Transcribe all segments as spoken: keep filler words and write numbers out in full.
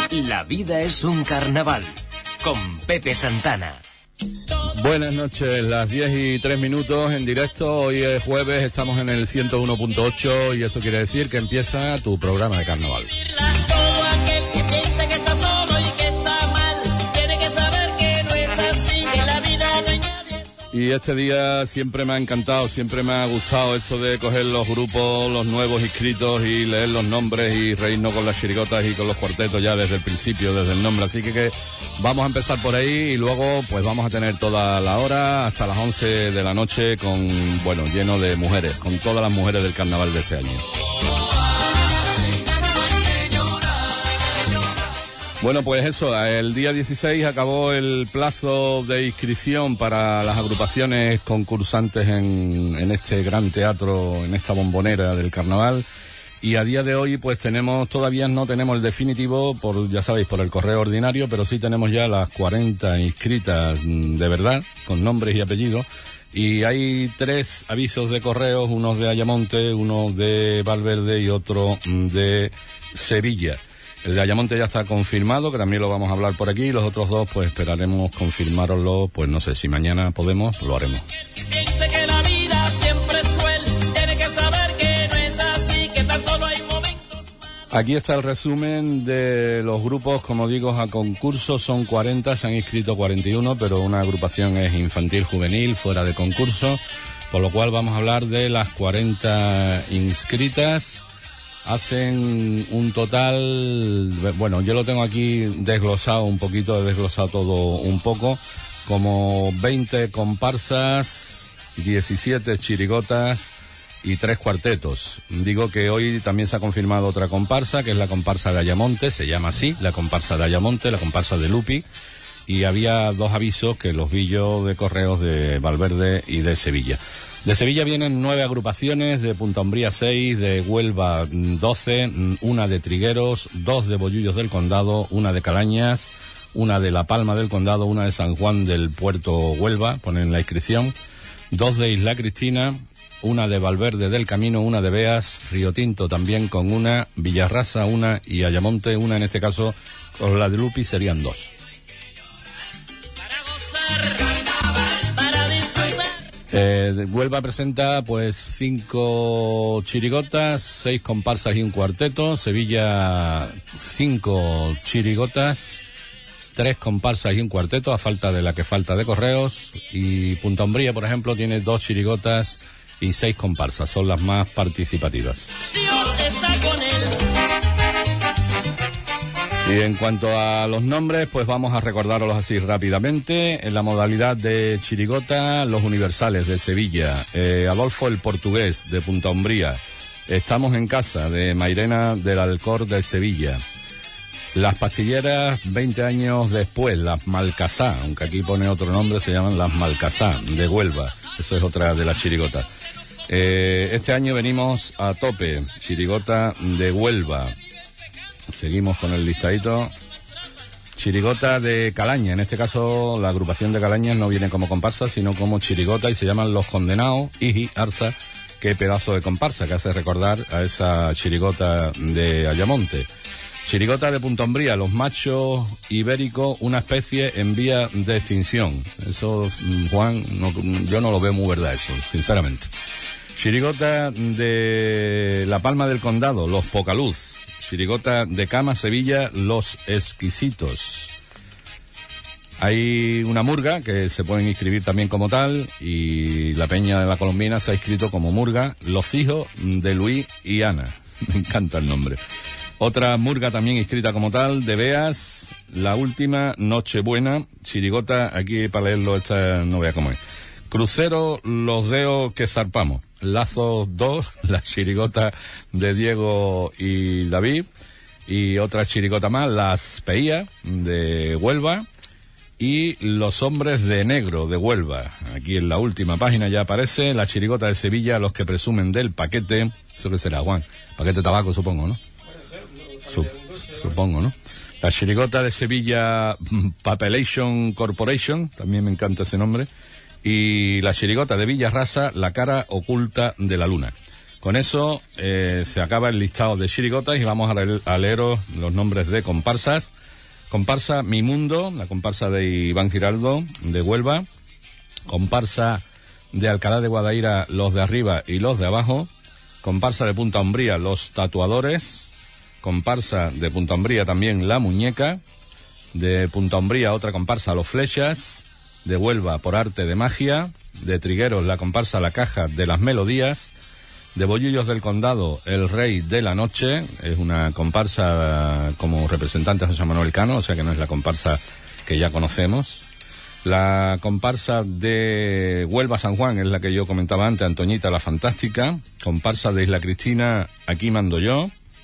La vida es un carnaval, con Pepe Santana. Buenas noches, las diez y tres minutos en directo. Hoy es jueves, estamos en el ciento uno punto ocho y eso quiere decir que empieza tu programa de carnaval. Todo aquel que piensa que está solo y que está mal, tiene que saber que no es así, que en la vida no hay nadie solo. Y este día siempre me ha encantado, siempre me ha gustado esto de coger los grupos, los nuevos inscritos y leer los nombres y reírnos con las chirigotas y con los cuartetos ya desde el principio, desde el nombre. Así que, que vamos a empezar por ahí y luego pues vamos a tener toda la hora hasta las once de la noche con, bueno, lleno de mujeres, con todas las mujeres del carnaval de este año. Bueno, pues eso, el día dieciséis acabó el plazo de inscripción para las agrupaciones concursantes en, en este gran teatro, en esta bombonera del carnaval. Y a día de hoy, pues tenemos, todavía no tenemos el definitivo, por ya sabéis, por el correo ordinario, pero sí tenemos ya las cuarenta inscritas de verdad, con nombres y apellidos. Y hay tres avisos de correos, unos de Ayamonte, uno de Valverde y otro de Sevilla. El de Ayamonte ya está confirmado, que también lo vamos a hablar por aquí, y los otros dos, pues esperaremos confirmároslo, pues no sé, si mañana podemos, lo haremos. Piensa que la vida siempre es cruel, tiene que saber que no es así, que tan solo hay momentos malos. Aquí está el resumen de los grupos, como digo, a concurso, son cuarenta, se han inscrito cuarenta y uno, pero una agrupación es infantil juvenil, fuera de concurso, por lo cual vamos a hablar de las cuarenta inscritas. Hacen un total, bueno, yo lo tengo aquí desglosado un poquito, he desglosado todo un poco, como veinte comparsas, diecisiete chirigotas y tres cuartetos. Digo que hoy también se ha confirmado otra comparsa, que es la comparsa de Ayamonte, se llama así, la comparsa de Ayamonte, la comparsa de Lupi, y había dos avisos que los vi yo de correos de Valverde y de Sevilla. De Sevilla vienen nueve agrupaciones, de Punta Umbría seis, de Huelva doce, una de Trigueros, dos de Bollullos del Condado, una de Calañas, una de La Palma del Condado, una de San Juan del Puerto Huelva, ponen la inscripción, dos de Isla Cristina, una de Valverde del Camino, una de Beas, Río Tinto también con una, Villarrasa una y Ayamonte una, en este caso con la de Lupi serían dos. Para gozar. Eh, Huelva presenta pues cinco chirigotas, seis comparsas y un cuarteto. Sevilla cinco chirigotas, tres comparsas y un cuarteto, a falta de la que falta de correos. Y Punta Umbría, por ejemplo, tiene dos chirigotas y seis comparsas, son las más participativas. Dios está con él. Y en cuanto a los nombres, pues vamos a recordároslos así rápidamente. En la modalidad de chirigota, los universales de Sevilla, eh, Adolfo el Portugués de Punta Umbría, Estamos en casa de Mairena del Alcor de Sevilla, las pastilleras veinte años después, las Malcasá, aunque aquí pone otro nombre, se llaman las Malcasá de Huelva, eso es otra de las chirigotas. Eh, este año venimos a tope, chirigota de Huelva. Seguimos con el listadito. Chirigota de Calaña, en este caso la agrupación de Calaña no viene como comparsa, sino como chirigota y se llaman Los Condenados, Iji, Arsa, qué pedazo de comparsa que hace recordar a esa chirigota de Ayamonte. Chirigota de Punta Umbría, Los Machos Ibéricos, una especie en vía de extinción. Eso, Juan, no, yo no lo veo muy verdad eso, sinceramente. Chirigota de La Palma del Condado, Los Pocaluz. Chirigota de Cama, Sevilla, Los Exquisitos. Hay una murga que se pueden inscribir también como tal y la Peña de la Colombina se ha inscrito como murga, Los Hijos de Luis y Ana. Me encanta el nombre. Otra murga también inscrita como tal, de Beas, La Última Nochebuena. Chirigota, aquí para leerlo, esta no vea cómo es. Crucero, Los Deos que Zarpamos. Lazos dos, la chirigota de Diego y David. Y otra chirigota más, Las Peías de Huelva. Y Los Hombres de Negro de Huelva. Aquí en la última página ya aparece la chirigota de Sevilla, Los que presumen del paquete. ¿Eso qué será, Juan? Paquete de tabaco, supongo, ¿no? Sup, supongo, ¿no? La chirigota de Sevilla, Papelation Corporation, también me encanta ese nombre. Y la chirigota de Villarrasa, La cara oculta de la luna. Con eso eh, se acaba el listado de chirigotas y vamos a, leer, a leeros los nombres de comparsas. Comparsa Mi Mundo, la comparsa de Iván Giraldo, de Huelva. Comparsa de Alcalá de Guadaira, Los de Arriba y Los de Abajo. Comparsa de Punta Umbría, Los Tatuadores. Comparsa de Punta Umbría también La Muñeca. De Punta Umbría otra comparsa, Los Flechas. De Huelva, Por Arte de Magia. De Trigueros, la comparsa La Caja de las Melodías. De Bollullos del Condado, El Rey de la Noche. Es una comparsa como representante a José Manuel Cano, o sea que no es la comparsa que ya conocemos. La comparsa de Huelva San Juan es la que yo comentaba antes, Antoñita la Fantástica. Comparsa de Isla Cristina, Aquí Mando Yo.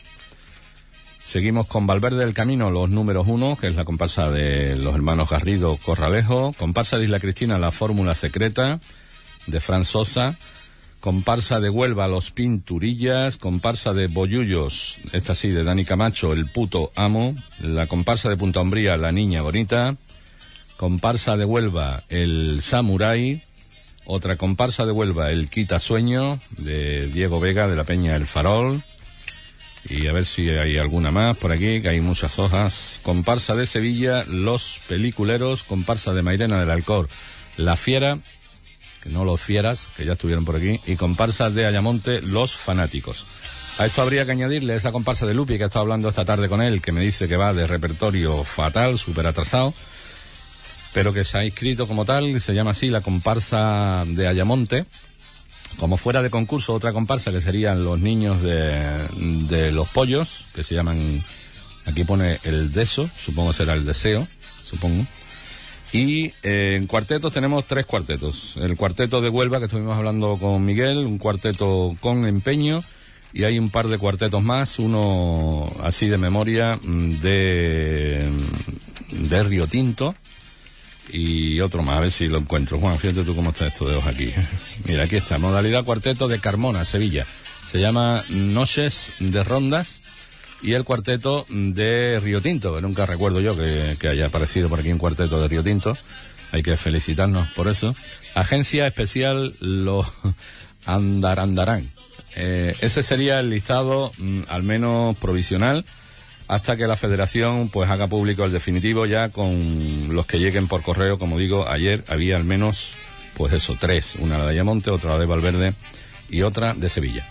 Seguimos con Valverde del Camino, Los Números Uno, que es la comparsa de los hermanos Garrido Corralejo. Comparsa de Isla Cristina, La Fórmula Secreta, de Fran Sosa. Comparsa de Huelva, Los Pinturillas. Comparsa de Bollullos, esta sí, de Dani Camacho, El Puto Amo. La comparsa de Punta Umbría, La Niña Bonita. Comparsa de Huelva, El Samurái. Otra comparsa de Huelva, El Quita Sueño, de Diego Vega, de la Peña El Farol. Y a ver si hay alguna más por aquí, que hay muchas hojas. Comparsa de Sevilla, Los Peliculeros. Comparsa de Mairena del Alcor, La Fiera, que no Los Fieras, que ya estuvieron por aquí. Y comparsa de Ayamonte, Los Fanáticos. A esto habría que añadirle esa comparsa de Lupi, que he estado hablando esta tarde con él, que me dice que va de repertorio fatal, súper atrasado, pero que se ha inscrito como tal, y se llama así la comparsa de Ayamonte. Como fuera de concurso, otra comparsa que serían Los Niños de, de los Pollos, que se llaman, aquí pone El Deso, supongo será El Deseo, supongo. Y eh, en cuartetos tenemos tres cuartetos. El cuarteto de Huelva, que estuvimos hablando con Miguel, un cuarteto con empeño, y hay un par de cuartetos más, uno así de memoria de, de Río Tinto, y otro más, a ver si lo encuentro. Juan, fíjate tú cómo está esto de hoja aquí. Mira, aquí está, modalidad cuarteto de Carmona, Sevilla. Se llama Noches de Rondas. Y el cuarteto de Río Tinto, que nunca recuerdo yo que, que haya aparecido por aquí un cuarteto de Río Tinto. Hay que felicitarnos por eso. Agencia Especial Los Andarandarán. Eh, ese sería el listado, mm, al menos provisional, hasta que la Federación pues haga público el definitivo ya con los que lleguen por correo. Como digo, ayer había al menos, pues eso, tres. Una de Ayamonte, otra la de Valverde y otra de Sevilla.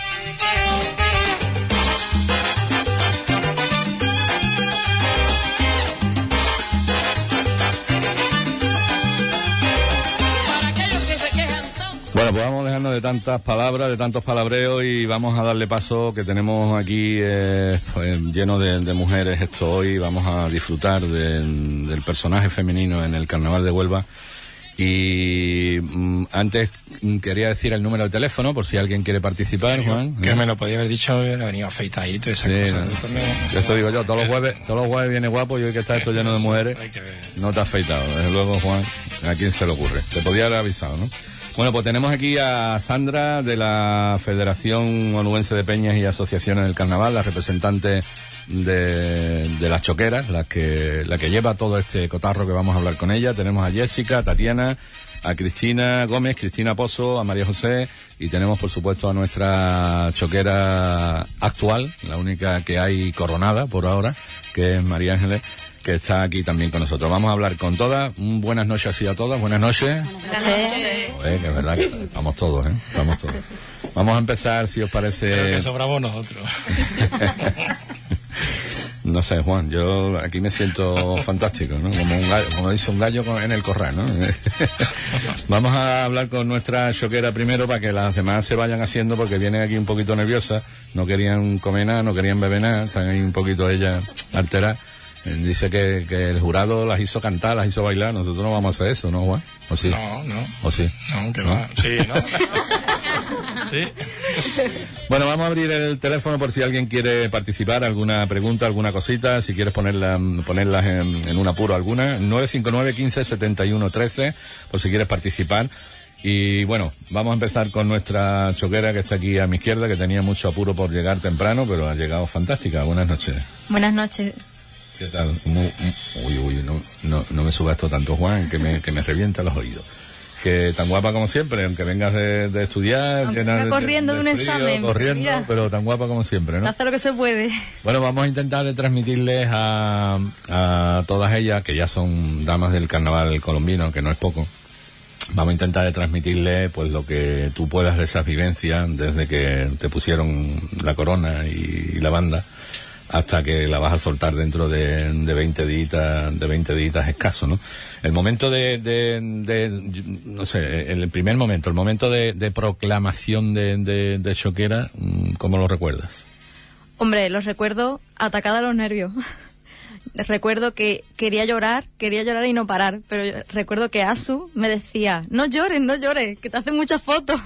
Bueno, pues vamos dejando de tantas palabras, de tantos palabreos, y vamos a darle paso, que tenemos aquí eh, pues, lleno de, de mujeres esto hoy. Vamos a disfrutar de, del personaje femenino en el Carnaval de Huelva. Y mm, antes quería decir el número de teléfono por si alguien quiere participar, Juan. Que ¿no? Me lo podía haber dicho, hubiera venido afeitadito y esa sí, cosa. No. También... Eso digo yo, todos los jueves, todos los jueves viene guapo, y hoy que está esto lleno de mujeres, no te has afeitado. Desde luego, Juan, ¿a quién se le ocurre? Te podía haber avisado, ¿no? Bueno, pues tenemos aquí a Sandra de la Federación Onubense de Peñas y Asociaciones del Carnaval, la representante de, de las choqueras, la que, la que lleva todo este cotarro que vamos a hablar con ella. Tenemos a Jessica, a Tatiana, a Cristina Gómez, Cristina Pozo, a María José, y tenemos por supuesto a nuestra choquera actual, la única que hay coronada por ahora, que es María Ángeles, que está aquí también con nosotros. Vamos a hablar con todas. Buenas noches así a todas. Buenas noches. Buenas noches. Joder, que es verdad que estamos todos, ¿eh? Estamos todos. Vamos a empezar, si os parece... Creo que sobramos nosotros. No sé, Juan, yo aquí me siento fantástico, ¿no? Como un gallo, como dice un gallo en el corral, ¿no? Vamos a hablar con nuestra choquera primero para que las demás se vayan haciendo, porque vienen aquí un poquito nerviosas. No querían comer nada, no querían beber nada. Están ahí un poquito ellas alteradas. Dice que, que el jurado las hizo cantar, las hizo bailar. Nosotros no vamos a hacer eso, ¿no, Juan? ¿O sí? No, no. ¿O sí? No, que ¿no? va. Sí, ¿no? Sí. Bueno, vamos a abrir el teléfono por si alguien quiere participar, alguna pregunta, alguna cosita, si quieres ponerla, ponerlas en, en un apuro alguna. nueve cinco nueve, quince, setenta y uno, trece, por si quieres participar. Y bueno, vamos a empezar con nuestra choquera que está aquí a mi izquierda, que tenía mucho apuro por llegar temprano, pero ha llegado fantástica. Buenas noches. Buenas noches. ¿Qué tal? Muy, uy, uy, no, no, no me suba esto tanto, Juan, que me, que me revienta los oídos. que tan guapa como siempre, aunque vengas de, de estudiar, Aunque llena venga de, corriendo de de un frío, examen, corriendo, mira. pero tan guapa como siempre, Se ¿no? hace lo que se puede. Bueno, vamos a intentar de transmitirles a, a todas ellas, que ya son damas del carnaval colombiano, que no es poco. Vamos a intentar de transmitirles pues lo que tú puedas de esas vivencias desde que te pusieron la corona y la banda hasta que la vas a soltar dentro de, de veinte días, de veinte días escaso, ¿no? El momento de, de, de, no sé, el primer momento, el momento de, de proclamación de, de, de Choquera, ¿cómo lo recuerdas? Hombre, los recuerdo atacada a los nervios. Recuerdo que quería llorar, quería llorar y no parar, pero yo recuerdo que Asu me decía, no llores, no llores, que te hacen muchas fotos.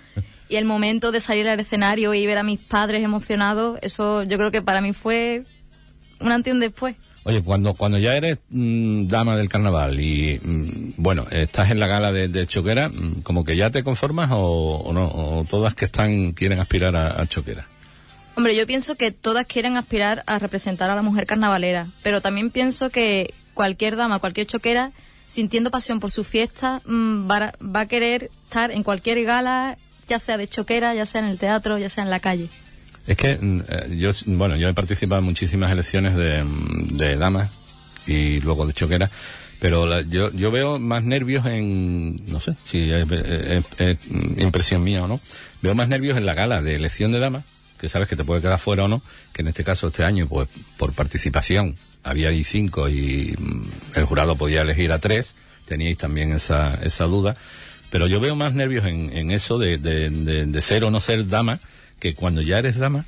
Y el momento de salir al escenario y ver a mis padres emocionados, eso yo creo que para mí fue un antes y un después. Oye, cuando cuando ya eres mmm, dama del carnaval y, mmm, bueno, estás en la gala de, de Choquera, mmm, ¿como que ya te conformas o, o no? ¿O todas que están quieren aspirar a, a Choquera? Hombre, yo pienso que todas quieren aspirar a representar a la mujer carnavalera, pero también pienso que cualquier dama, cualquier choquera, sintiendo pasión por su fiesta, mmm, va, va a querer estar en cualquier gala, ya sea de choquera, ya sea en el teatro, ya sea en la calle. Es que eh, yo, bueno, yo he participado en muchísimas elecciones de, de damas y luego de choquera, pero la, yo, yo veo más nervios en, no sé si es, es, es impresión mía o no, veo más nervios en la gala de elección de damas, que sabes que te puede quedar fuera o no, que en este caso este año, pues por participación, había ahí cinco y el jurado podía elegir a tres, teníais también esa, esa duda, pero yo veo más nervios en, en eso de, de, de, de ser o no ser dama, que cuando ya eres dama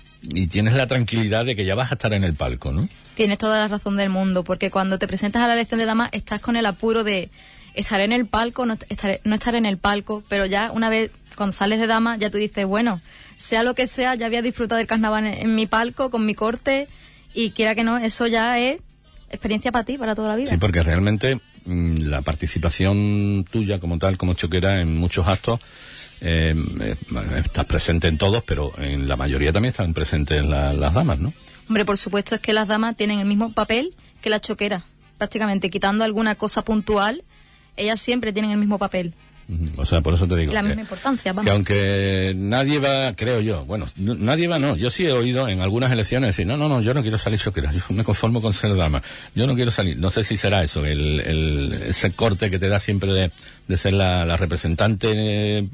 y tienes la tranquilidad de que ya vas a estar en el palco, ¿no? Tienes toda la razón del mundo, porque cuando te presentas a la elección de dama estás con el apuro de estar en el palco, no estar, no estar en el palco, pero ya una vez cuando sales de dama ya tú dices, bueno, sea lo que sea, ya había disfrutado del carnaval en, en mi palco, con mi corte, y quiera que no, eso ya es experiencia para ti, para toda la vida. Sí, porque realmente mmm, la participación tuya como tal, como choquera, en muchos actos, eh, eh, estás presente en todos, pero en la mayoría también están presentes la, las damas, ¿no? Hombre, por supuesto, es que las damas tienen el mismo papel que las choqueras, prácticamente, quitando alguna cosa puntual, ellas siempre tienen el mismo papel. O sea, por eso te digo la que, misma importancia, vamos. que aunque nadie va, creo yo, bueno, no, nadie va, no, yo sí he oído en algunas elecciones decir, no, no, no, yo no quiero salir choquera, yo me conformo con ser dama, yo no quiero salir, no sé si será eso, el, el ese corte que te da siempre de, de ser la, la representante eh,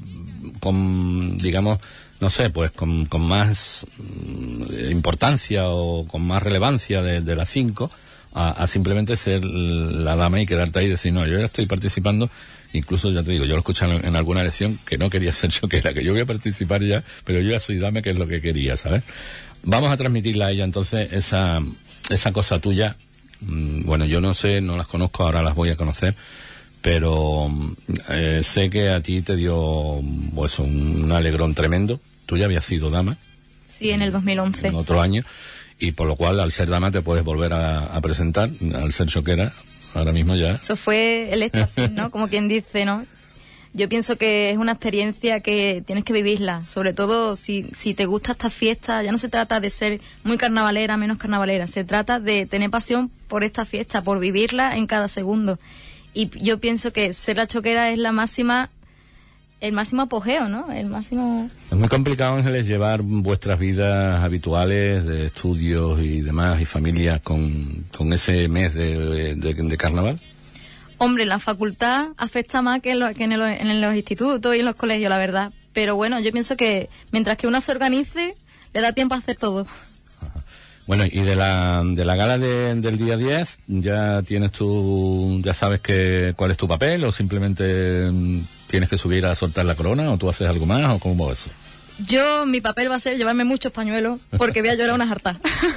con, digamos, no sé, pues con, con más mm, importancia o con más relevancia de, de las cinco, a, a simplemente ser la dama y quedarte ahí y decir, no, yo ya estoy participando. Incluso, ya te digo, yo lo escuché en, en alguna elección que no quería ser choquera, que yo voy a participar ya, pero yo ya soy dama, que es lo que quería, ¿sabes? Vamos a transmitirle a ella entonces esa esa cosa tuya. Mm, bueno, yo no sé, no las conozco, ahora las voy a conocer, pero eh, sé que a ti te dio pues un alegrón tremendo. Tú ya habías sido dama. Sí, en el dos mil once. En otro año, y por lo cual, al ser dama, te puedes volver a, a presentar, al ser choquera. Ahora mismo ya. Eso fue el éxtasis, ¿no? Como quien dice, ¿no? Yo pienso que es una experiencia que tienes que vivirla. Sobre todo si, si te gusta esta fiesta, ya no se trata de ser muy carnavalera, menos carnavalera. Se trata de tener pasión por esta fiesta, por vivirla en cada segundo. Y yo pienso que ser la choquera es la máxima, el máximo apogeo, ¿no? El máximo... Es muy complicado, Ángeles, llevar vuestras vidas habituales de estudios y demás y familias con, con ese mes de, de, de carnaval. Hombre, la facultad afecta más que en, lo, que en, el, en los institutos y en los colegios, la verdad. Pero bueno, yo pienso que mientras que uno se organice, le da tiempo a hacer todo. Ajá. Bueno, y de la, de la gala de, del día diez, ¿ya tienes tú, ya sabes que, cuál es tu papel o simplemente tienes que subir a soltar la corona o tú haces algo más o cómo va eso? Yo, mi papel va a ser llevarme muchos pañuelos porque voy a llorar unas hartas.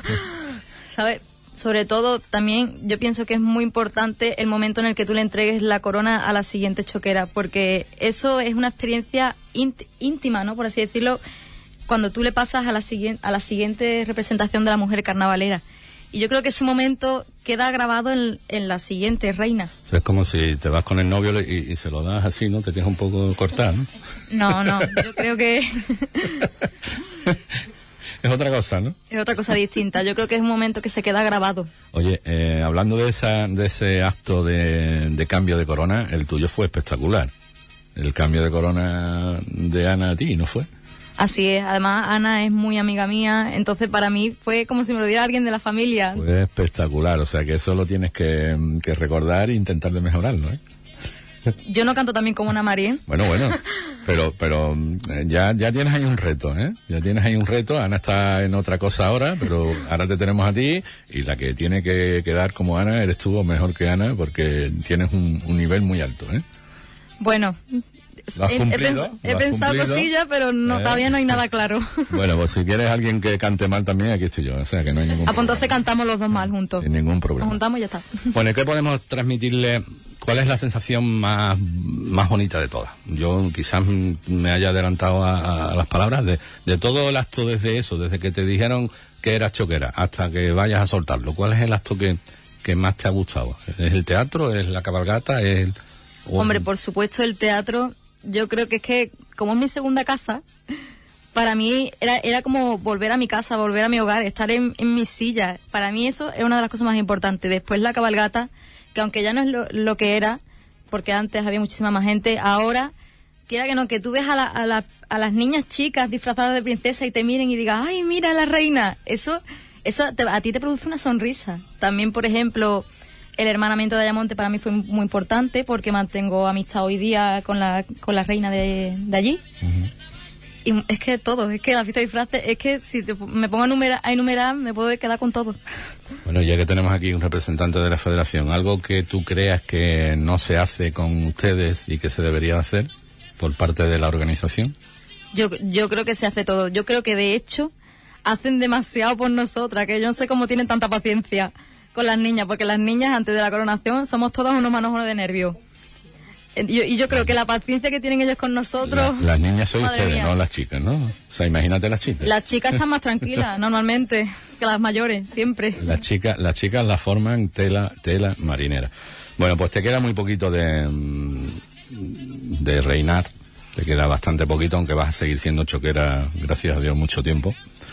¿Sabes? Sobre todo, también yo pienso que es muy importante el momento en el que tú le entregues la corona a la siguiente choquera, porque eso es una experiencia ínt- íntima, ¿no? Por así decirlo, cuando tú le pasas a la, siguiente, a la siguiente representación de la mujer carnavalera. Y yo creo que ese momento queda grabado en, en la siguiente reina. Es como si te vas con el novio y, y se lo das así, ¿no? Te tienes un poco cortado, ¿no? No, no, yo creo que... Es otra cosa, ¿no? Es otra cosa distinta. Yo creo que es un momento que se queda grabado. Oye, eh, hablando de esa de ese acto de, de cambio de corona, el tuyo fue espectacular. El cambio de corona de Ana a ti, ¿no fue? Así es. Además, Ana es muy amiga mía. Entonces, para mí fue como si me lo diera alguien de la familia. Fue espectacular. O sea, que eso lo tienes que, que recordar e intentar de mejorarlo, ¿eh? Yo no canto también como Ana María. Bueno, bueno, pero pero eh, ya ya tienes ahí un reto, ¿eh? Ya tienes ahí un reto. Ana está en otra cosa ahora, pero ahora te tenemos a ti y la que tiene que quedar como Ana eres tú o mejor que Ana porque tienes un, un nivel muy alto, ¿eh? Bueno, ¿Lo has he, he, cumplido? pens- ¿Lo he has pensado cumplido? cosillas, pero no, Eh. todavía no hay nada claro. Bueno, pues si quieres alguien que cante mal también, aquí estoy yo. O sea, que no hay ningún Ah, pues entonces problema. cantamos los dos mal juntos. Sin ningún Nos problema. juntamos y ya está. Bueno, ¿y qué podemos transmitirle? ¿Cuál es la sensación más, más bonita de todas? Yo quizás me haya adelantado a, a las palabras de, de todo el acto desde eso, desde que te dijeron que eras choquera hasta que vayas a soltarlo. ¿Cuál es el acto que, que más te ha gustado? ¿Es el teatro? ¿Es la cabalgata? ¿Es el, o- Hombre, por supuesto, el teatro, yo creo que es que, como es mi segunda casa, para mí era, era como volver a mi casa, volver a mi hogar, estar en, en mi silla. Para mí eso es una de las cosas más importantes. Después la cabalgata, que aunque ya no es lo, lo que era, porque antes había muchísima más gente, ahora, quiera que no, que tú ves a, la, a, la, a las niñas chicas disfrazadas de princesa y te miren y digas, ¡ay, mira la reina! Eso, eso te- a ti te produce una sonrisa. También, por ejemplo, el hermanamiento de Ayamonte para mí fue muy importante porque mantengo amistad hoy día con la, con la reina de, de allí. Y es que todo, es que la fiesta de disfraces, es que si te- me pongo a, numera- a enumerar me puedo quedar con todo. Bueno, ya que tenemos aquí un representante de la federación, ¿algo que tú creas que no se hace con ustedes y que se debería hacer por parte de la organización? Yo, yo creo que se hace todo. Yo creo que de hecho hacen demasiado por nosotras, que yo no sé cómo tienen tanta paciencia con las niñas, porque las niñas antes de la coronación somos todas unos manojos de nervios. Eh, yo- Y yo creo que la paciencia que tienen ellos con nosotros... La- las niñas sois madre ustedes, mía. no las chicas, ¿no? O sea, imagínate las chicas. Las chicas están más tranquilas normalmente que las mayores, siempre. Las chicas, las chicas la forman tela, tela marinera. Bueno, pues te queda muy poquito de, mm, de reinar. Te queda bastante poquito, aunque vas a seguir siendo choquera, gracias a Dios, mucho tiempo.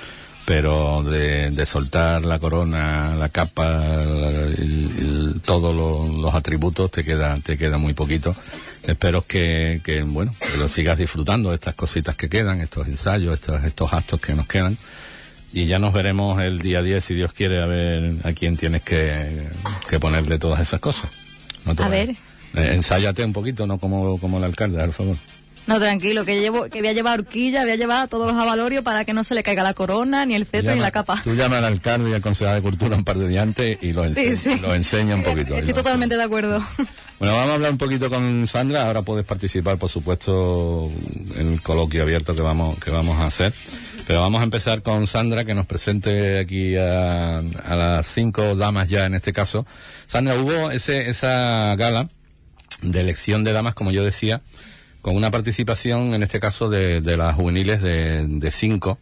Pero de, de soltar la corona, la capa, la- el- el- todos los, los atributos, te queda, te queda muy poquito. Espero que, que, bueno, que lo sigas disfrutando de estas cositas que quedan, estos ensayos, estos, estos actos que nos quedan. Y ya nos veremos el día diez, si Dios quiere, a ver a quién tienes que, que ponerle todas esas cosas. No te A vayas. ver. Eh, ensáyate un poquito, no como, como el alcalde, por favor. No, tranquilo, que llevo, que voy a llevar horquilla, voy a llevar todos los avalorios para que no se le caiga la corona, ni el cetro, Llama- ni la capa. Tú llama al alcalde y al concejal de Cultura un par de días antes y lo, Sí, ense- sí. lo enseña un poquito. Estoy totalmente de acuerdo. Bueno, vamos a hablar un poquito con Sandra. Ahora puedes participar, por supuesto, en el coloquio abierto que vamos, que vamos a hacer. Pero vamos a empezar con Sandra, que nos presente aquí a, a las cinco damas ya en este caso. Sandra, hubo ese, esa gala de elección de damas, como yo decía, con una participación, en este caso, de, de las juveniles de, de cinco.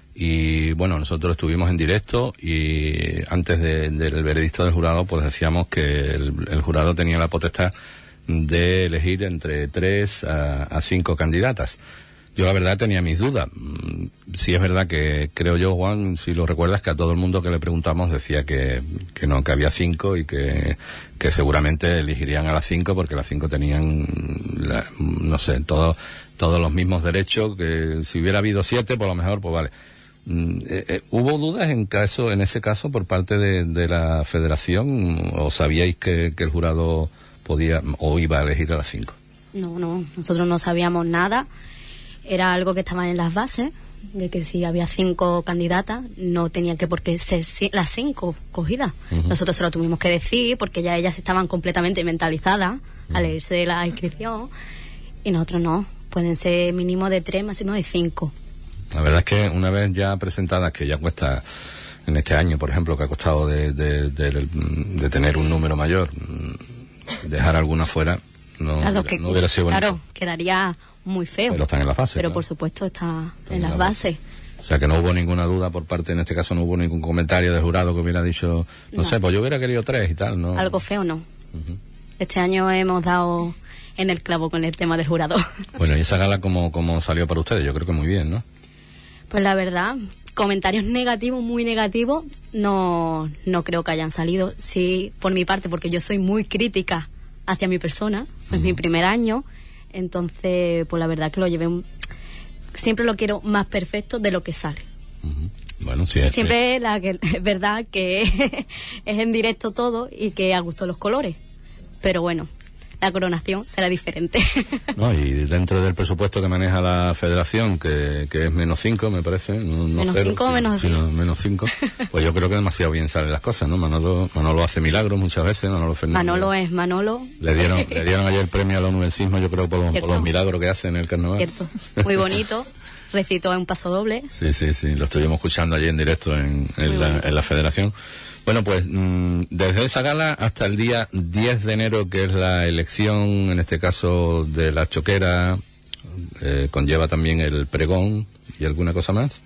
Y bueno, nosotros estuvimos en directo y antes de- del veredicto del jurado, pues decíamos que el, el jurado tenía la potestad de elegir entre tres a, a cinco candidatas. Yo la verdad tenía mis dudas. Mm, Sí es verdad que creo yo, Juan, si lo recuerdas, que a todo el mundo que le preguntamos decía que, que no, que había cinco y que, que seguramente elegirían a las cinco porque las cinco tenían, la- no sé, todos todos los mismos derechos, que si hubiera habido siete, por lo mejor, pues vale. Mm, eh, eh, ¿Hubo dudas en caso, en ese caso por parte de, de la federación o sabíais que, que el jurado podía o iba a elegir a las cinco? No, no, nosotros no sabíamos nada. Era algo que estaba en las bases, de que si había cinco candidatas, no tenía que por qué ser ci- las cinco cogidas. Ujú. Nosotros se lo tuvimos que decir porque ya ellas estaban completamente mentalizadas al leerse la inscripción y nosotros no. Pueden ser mínimo de tres, máximo de cinco. La verdad es que una vez ya presentadas, que ya cuesta en este año, por ejemplo, que ha costado de, de, de- de tener un número mayor, mm, dejar alguna fuera no, Claro, hubiera, que- no hubiera sido bonito. claro, quedaría muy feo. Pero están en la fase, Pero claro. por supuesto está Están en las la bases. O sea, que no hubo ninguna duda por parte, en este caso no hubo ningún comentario del jurado que hubiera dicho, no, No. sé, pues yo hubiera querido tres y tal, ¿no? Algo feo no. Ujú. Este año hemos dado en el clavo con el tema del jurado. Bueno, y esa gala, ¿cómo, cómo salió para ustedes? Yo creo que muy bien, ¿no? Pues la verdad, comentarios negativos, muy negativos, no, no creo que hayan salido. Sí, por mi parte, porque yo soy muy crítica hacia mi persona, es uh-huh. mi primer año, entonces, pues la verdad que lo llevé, un, siempre lo quiero más perfecto de lo que sale. Uh-huh. Bueno, sí, es, siempre es, la que, es verdad que es en directo todo y que a gusto los colores, pero bueno, la coronación será diferente. No, y dentro del presupuesto que maneja la federación, que, que es menos cinco, me parece, no, no menos cero, cinco o sino, menos sino menos cinco, pues yo creo que demasiado bien salen las cosas, ¿no? Manolo, Manolo hace milagros muchas veces, Manolo Fernández. Manolo es Manolo. Le dieron, le dieron ayer el premio al onubencismo, yo creo, por los, por los milagros que hace en el carnaval. Cierto, muy bonito. Recitó en un paso doble. Sí, sí, sí, lo estuvimos escuchando ayer en directo en, en, la, en la federación. Bueno, pues mmm, desde esa gala hasta el día diez de enero, que es la elección, en este caso, de la choquera, eh, conlleva también el pregón y alguna cosa más.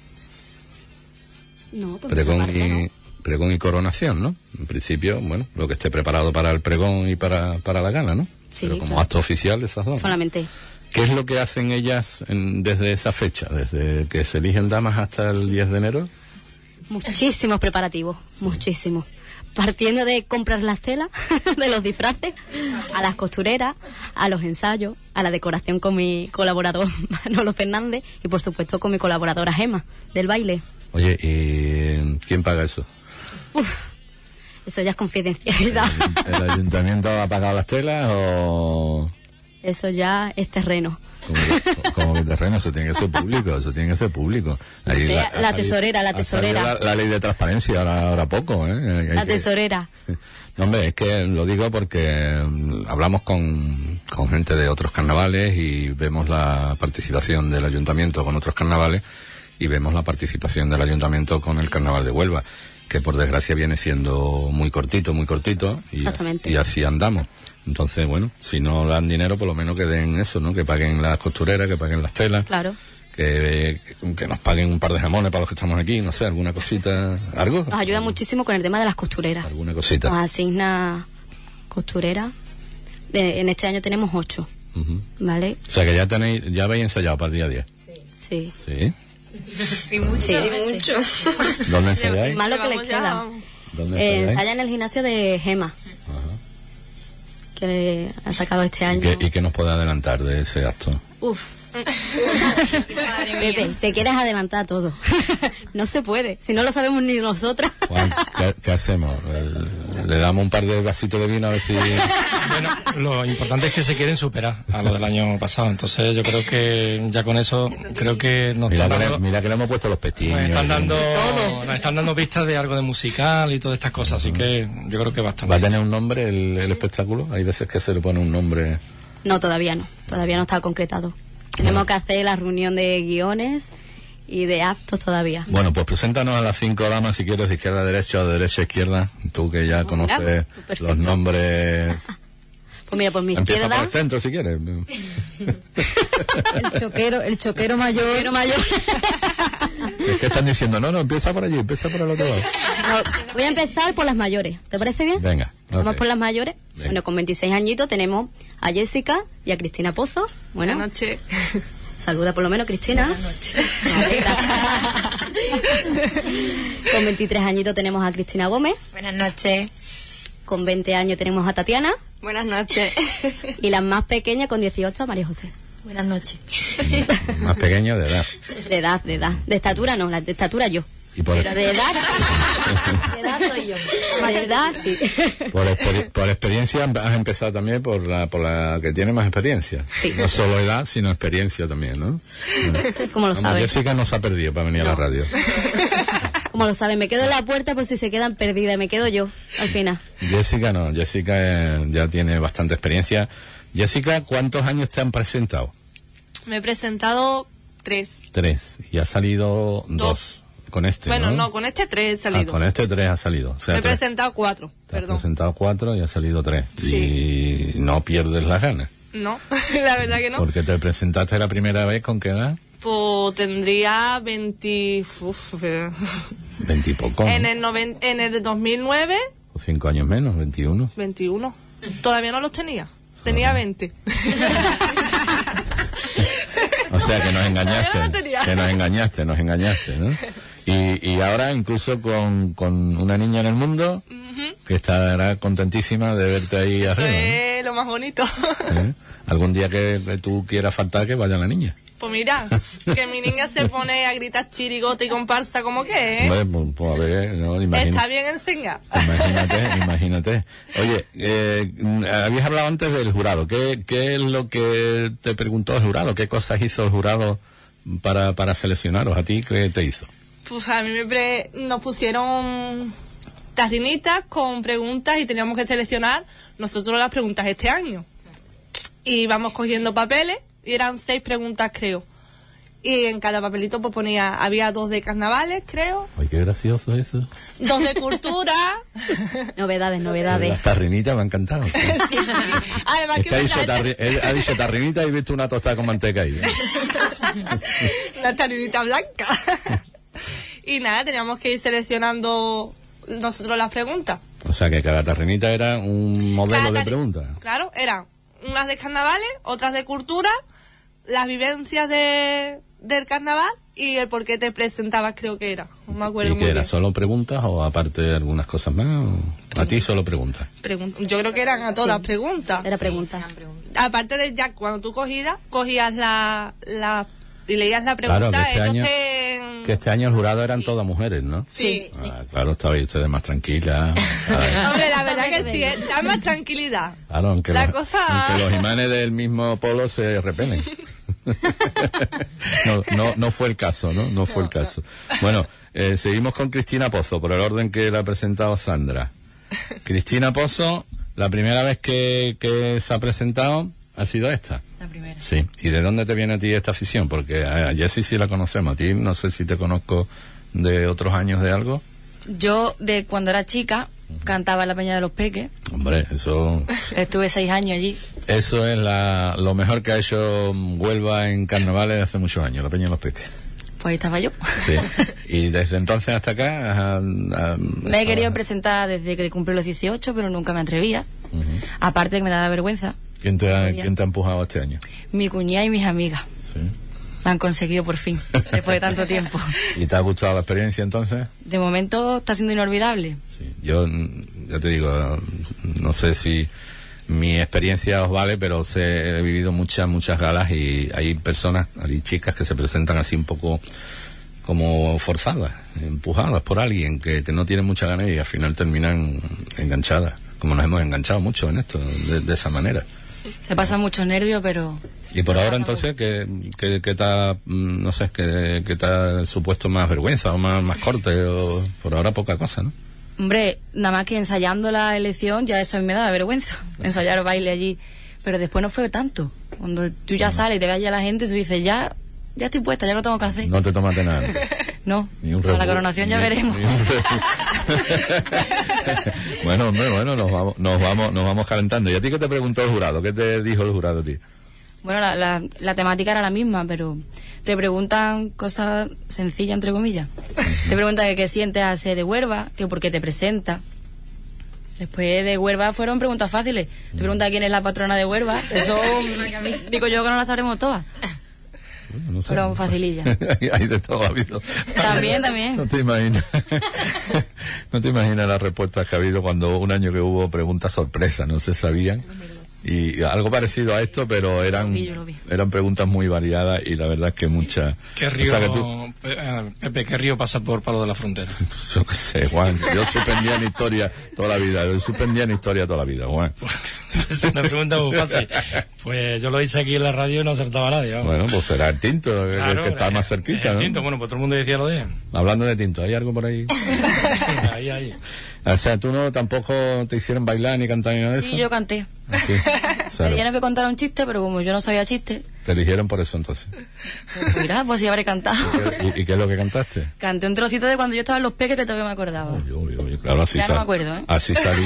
No, pues pregón parte, y ¿no? pregón y coronación, ¿no? En principio, bueno, lo que esté preparado para el pregón y para, para la gala, ¿no? Sí, pero como claro. acto oficial esas dos. Solamente. ¿Qué es lo que hacen ellas en, desde esa fecha, desde que se eligen damas hasta el diez de enero? Muchísimos preparativos, muchísimos. Partiendo de comprar las telas, de los disfraces, a las costureras, a los ensayos, a la decoración con mi colaborador Manolo Fernández y por supuesto con mi colaboradora Gemma, del baile. Oye, ¿y quién paga eso? Uf, eso ya es confidencialidad. ¿El, el ayuntamiento ha pagado las telas o...? Eso ya es terreno. Como que, como que terreno, eso tiene que ser público, eso tiene que ser público. Ahí O sea, la, la ha tesorera, la ha tesorera. salido La, la ley de transparencia, ahora, ahora poco, ¿eh? Hay La que- tesorera. No, hombre, es que lo digo porque mm, hablamos con, con gente de otros carnavales y vemos la participación del ayuntamiento con otros carnavales y vemos la participación del ayuntamiento con el carnaval de Huelva, que por desgracia viene siendo muy cortito, muy cortito, y, Exactamente. y así andamos. Entonces, bueno, si no dan dinero, por lo menos que den eso, ¿no? Que paguen las costureras, que paguen las telas, Claro. que, que nos paguen un par de jamones para los que estamos aquí, no sé, alguna cosita, algo. Nos ayuda muchísimo con el tema de las costureras. Alguna cosita. Nos asigna costurera. De- en este año tenemos ocho, Ujú. ¿vale? O sea que ya tenéis, ya habéis ensayado para el día diez. Sí. Sí. Y mucho, Sí. y mucho. ¿Dónde ensayáis? Más lo que les Vamos ya. queda. ¿Dónde Eh, ensayáis? ensaya en el gimnasio de Gema, que le ha sacado este ¿Y año. qué, y qué nos puede adelantar de ese acto? Uf. Pepe, te quieres adelantar todo. No se puede, si no lo sabemos ni nosotras. Juan, ¿qué, qué hacemos? Eh, ¿Le damos un par de vasitos de vino a ver si...? Bueno, lo importante es que se quieren superar a lo del año pasado. Entonces yo creo que ya con eso, creo que nos Mira están que, le, dando, mira que le hemos puesto los nos pestiños. están dando, Todo. nos están dando pistas de algo de musical y todas estas cosas. Así que yo creo que bastante. ¿Va a tener un nombre el, el espectáculo? Hay veces que se le pone un nombre... No, todavía no, todavía no está concretado. Tenemos que hacer la reunión de guiones y de actos todavía. Bueno, pues preséntanos a las cinco damas, si quieres, de izquierda a derecha o de derecha a izquierda. Tú que ya conoces pues perfecto. los nombres... Pues mira, por mi Empieza por izquierda, el centro, si quieres. El choquero, el choquero mayor. Choquero mayor. Es que están diciendo, no, no, empieza por allí, empieza por el otro lado. No, voy a empezar por las mayores, ¿te parece bien? Venga, Vamos ok. por las mayores. Venga. Bueno, con veintiséis añitos tenemos a Jessica y a Cristina Pozo. Bueno, Buenas noches. saluda por lo menos Cristina. Buenas noches. Con veintitrés añitos tenemos a Cristina Gómez. Buenas noches. Con veinte años tenemos a Tatiana. Buenas noches. Y la más pequeña, con dieciocho, a María José. Buenas noches. Más pequeño de edad. De edad, de edad. De estatura no, la de estatura yo. Y por, Pero de edad, de edad soy yo. De edad, sí. por, experi- por experiencia has empezado también por la, por la que tiene más experiencia. Sí. No solo edad, sino experiencia también, ¿no? Como lo Vamos, sabes. Jessica no se ha perdido para venir a la radio. Como lo saben, me quedo en la puerta por si se quedan perdidas. Me quedo yo, al final. Jessica no, Jessica eh, ya tiene bastante experiencia. Jessica, ¿cuántos años te han presentado? Me he presentado tres. Tres. Y ha salido dos. Dos. Con este, Bueno, ¿no? no, con este tres he Ah, salido. con este tres ha salido. O sea, Me he tres. presentado cuatro, Te has perdón. presentado cuatro y ha salido tres. Sí. Y no pierdes las ganas. No, la verdad que no. Porque te presentaste la primera vez, ¿con qué edad? Pues tendría veinte... Uf, pero- Veintipoco. en, el noven- en el dos mil nueve, O cinco años menos, veintiuno. veintiuno. Todavía no los tenía. Tenía veinte. O sea, que nos engañaste. Todavía no tenía. Que nos engañaste, nos engañaste, ¿no? Y, y ahora incluso con, con una niña en el mundo, Ujú. que estará contentísima de verte ahí Eso arriba, ¿no? es lo más bonito. ¿Eh? Algún día que, que tú quieras faltar, que vaya la niña. Pues mira, que mi niña se pone a gritar chirigote y comparsa como que, ¿eh? Hombre, pues, pues, a ver, no, imagina- Está bien enseñado. imagínate, imagínate. Oye, eh, habías hablado antes del jurado. ¿Qué, ¿Qué es lo que te preguntó el jurado? ¿Qué cosas hizo el jurado para, para seleccionaros? ¿A ti qué te hizo? Pues a mí me pre- nos pusieron tarrinitas con preguntas y teníamos que seleccionar nosotros las preguntas este año. Y vamos cogiendo papeles y eran seis preguntas, creo. Y en cada papelito pues ponía, había dos de carnavales, creo, Ay, qué gracioso eso. dos de cultura. Novedades, novedades. Las tarrinitas me han encantado. Además Es que que ha me dicho, encanta- tarri- él ha dicho tarrinita y he visto una tostada con manteca ahí. la tarrinita blanca. Y nada, teníamos que ir seleccionando nosotros las preguntas. O sea que cada tarrinita era un modelo Cada de tari- preguntas. Claro, eran unas de carnavales, otras de cultura, las vivencias de, del carnaval y el por qué te presentabas, creo que era. No me acuerdo ¿Y muy que era bien. solo preguntas o aparte algunas cosas más? o A ti solo preguntas. Pregun- Yo creo que eran a todas preguntas. Era pregunta. Aparte de ya cuando tú cogías, cogías la, la y leías la Claro, pregunta, que este ellos año- te... Que este año el jurado eran todas mujeres, ¿no? Sí. Ah, claro, estabais ustedes más tranquilas. Ah, Hombre, la verdad que sí, eh, da más tranquilidad. Claro, aunque, La los, cosa- aunque los imanes del mismo polo se repelen. no, no, no fue el caso, ¿no? No fue el caso. Bueno, eh, seguimos con Cristina Pozo, por el orden que la ha presentado Sandra. Cristina Pozo, la primera vez que, que se ha presentado ha sido esta. La primera. Sí. ¿Y de dónde te viene a ti esta afición? Porque a a Jessie sí la conocemos. A ti no sé si te conozco de otros años de algo. Yo, de cuando era chica, cantaba en la Peña de los Peques. Hombre, eso... Estuve seis años allí. Eso es la, lo mejor que ha hecho Huelva en carnavales hace muchos años, la Peña de los Peques. Pues ahí estaba yo. Sí. Y desde entonces hasta acá... ah, ah, Me he querido ah, presentar desde que cumplí los dieciocho, pero nunca me atrevía. ujú. Aparte que me daba vergüenza. ¿Quién te, ha, Todavía. ¿Quién te ha empujado este año? Mi cuñada y mis amigas. Sí. La han conseguido por fin, después de tanto tiempo. ¿Y te ha gustado la experiencia entonces? De momento está siendo inolvidable. Sí. Yo, mm, ya te digo, no sé si mi experiencia os vale, pero sé, he vivido muchas, muchas galas y hay personas, hay chicas que se presentan así un poco como forzadas, empujadas por alguien que, que no tiene mucha ganas y al final terminan enganchadas, como nos hemos enganchado mucho en esto, de, de esa manera. Se pasan muchos nervios, pero Y por Pero ahora pasa entonces, ¿qué, qué, qué te ha, mm, no sé, qué, qué te ha supuesto más vergüenza o más, más corte? O, por ahora poca cosa, ¿no? hombre, nada más que ensayando la elección, ya eso a mí me daba vergüenza, ensayar baile allí. Pero después no fue tanto. Cuando tú ya sales y te ve allá la gente, tú dices, ya, ya estoy puesta, ya lo tengo que hacer. No te tomaste nada. No, Ni un para la Red Bull, coronación ya ni- veremos. ni un Red Bull. Bueno, hombre, bueno, nos vamos, nos vamos, nos vamos calentando. ¿Y a ti qué te preguntó el jurado? ¿Qué te dijo el jurado a ti? Bueno, la, la, la temática era la misma, pero te preguntan cosas sencillas, entre comillas. Te preguntan que qué sientes al ser de Huelva, que por qué te presenta. Después de Huelva fueron preguntas fáciles. Te preguntan quién es la patrona de Huelva. Eso, digo yo que no la sabremos todas. Bueno, no sé. Pero facililla. hay, hay de todo ha habido. También, también. No te imaginas. No te imaginas las respuestas que ha habido cuando un año que hubo preguntas sorpresa, no se sabían. Y algo parecido a esto, pero eran Lo vi, yo lo vi. eran preguntas muy variadas y la verdad es que muchas. ¿Qué O río, sea que tú- Pe- eh, Pepe, qué río pasa por Palo de la Frontera? yo qué sé, Juan. Yo suspendía en historia toda la vida. Yo suspendía en historia toda la vida, Juan. Es una pregunta muy fácil. Pues yo lo hice aquí en la radio y no acertaba nadie. vamos. Bueno, pues será el Tinto, el Claro, que está eh, más cerquita, el ¿no? Tinto, bueno, pues todo el mundo decía lo de él. Hablando de Tinto, ¿hay algo por ahí? Ahí, ahí. O sea, ¿tú no tampoco te hicieron bailar ni cantar ni nada de eso? Sí, yo canté. Sí. Me Claro. dijeron que contara un chiste, pero como yo no sabía chiste, Te eligieron por eso entonces. pues mira, pues sí habré cantado. ¿Y, y qué es lo que cantaste? Canté un trocito de cuando yo estaba en Los Peques que todavía me acordaba. Uy, uy, uy, claro, así Ya no sal- me acuerdo, ¿eh? Así salí.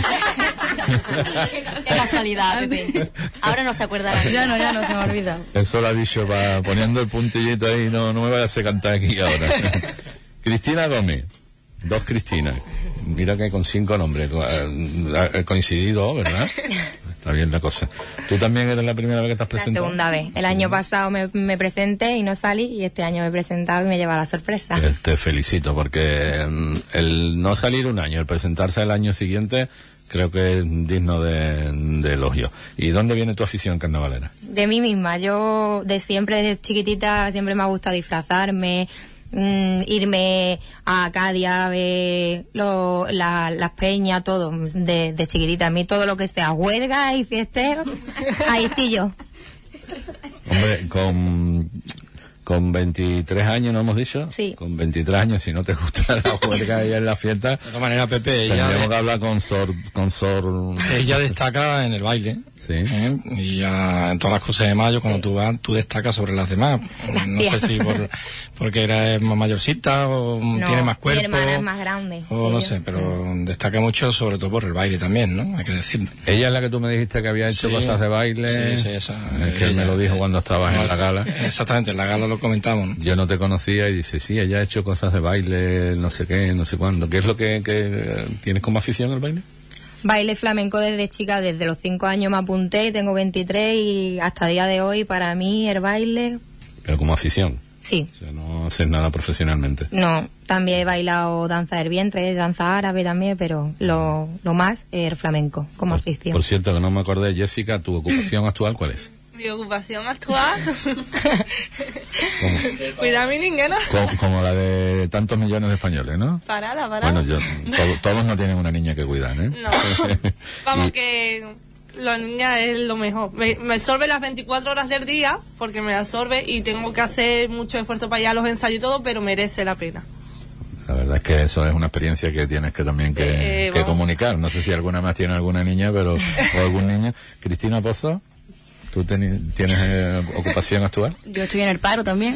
Qué casualidad, Pepe. Ahora no se acuerda. Ya no, ya no, se me ha olvidado. Eso lo ha dicho para poniendo el puntillito ahí, no, no me vayas a cantar aquí ahora. Cristina Gómez, dos Cristinas. Mira que con cinco nombres, co- ha coincidido, ¿verdad? está bien la cosa. ¿Tú también eres la primera vez que te has La presentado? segunda vez. El Sí. año pasado me, me presenté y no salí, y este año me he presentado y me lleva la sorpresa. Te, te felicito, porque mm, el no salir un año, el presentarse el año siguiente, creo que es digno de, de elogio. ¿Y dónde viene tu afición carnavalera? De mí misma, yo de siempre, desde chiquitita, siempre me ha gustado disfrazarme, mm, irme a Cádiz a ver lo- la- las peñas, todo, de, de chiquitita. A mí todo lo que sea huelga y fiesteo, ahí estoy yo. Hombre, con, con veintitrés años, ¿no hemos dicho? Sí. Con veintitrés años, si no te gusta la huelga y en la fiesta, De todas maneras, Pepe, ella, tendríamos que hablar con Sor... Con Sor... ella destaca en el baile. Sí. ¿eh? Y ya en todas las cruces de mayo, cuando tú vas, tú destacas sobre las demás. No sé si por, porque eres más mayorcita o No, tiene más cuerpo. Mi hermana es más grande. O que no yo. sé, pero destaca mucho sobre todo por el baile también, ¿no? Hay que decirlo. Ella es la que tú me dijiste que había hecho Sí. cosas de baile. Sí, sí, esa. Es que él me ella- lo dijo cuando estabas en la gala. Exactamente, en la gala lo comentamos, ¿no? Yo no te conocía y dice, sí, ella ha hecho cosas de baile, no sé qué, no sé cuándo. ¿Qué es lo que, que tienes como afición al baile? Baile flamenco desde chica, desde los cinco años me apunté, tengo veintitrés y hasta el día de hoy para mí el baile, Pero como afición. sí. O sea, no haces nada profesionalmente. No, también he bailado danza del vientre, danza árabe también, pero lo, lo más es el flamenco como Por, afición. por cierto, que no me acordé, Jessica, ¿tu ocupación actual cuál es? Mi ocupación actual, Como, cuidar a mi niñera. como, como la de tantos millones de españoles, ¿no? Parada, parada. Bueno, yo, to- todos no tienen una niña que cuidar, ¿eh? No. Vamos, Y- que la niña es lo mejor. Me, me absorbe las veinticuatro horas del día, porque me absorbe y tengo que hacer mucho esfuerzo para ir a los ensayos y todo, pero merece la pena. La verdad es que eso es una experiencia que tienes que también que, Eh, que vamos. comunicar. No sé si alguna más tiene alguna niña, pero o algún niño. Cristina Pozo, ¿tú teni- tienes eh, ocupación actual? Yo estoy en el paro también,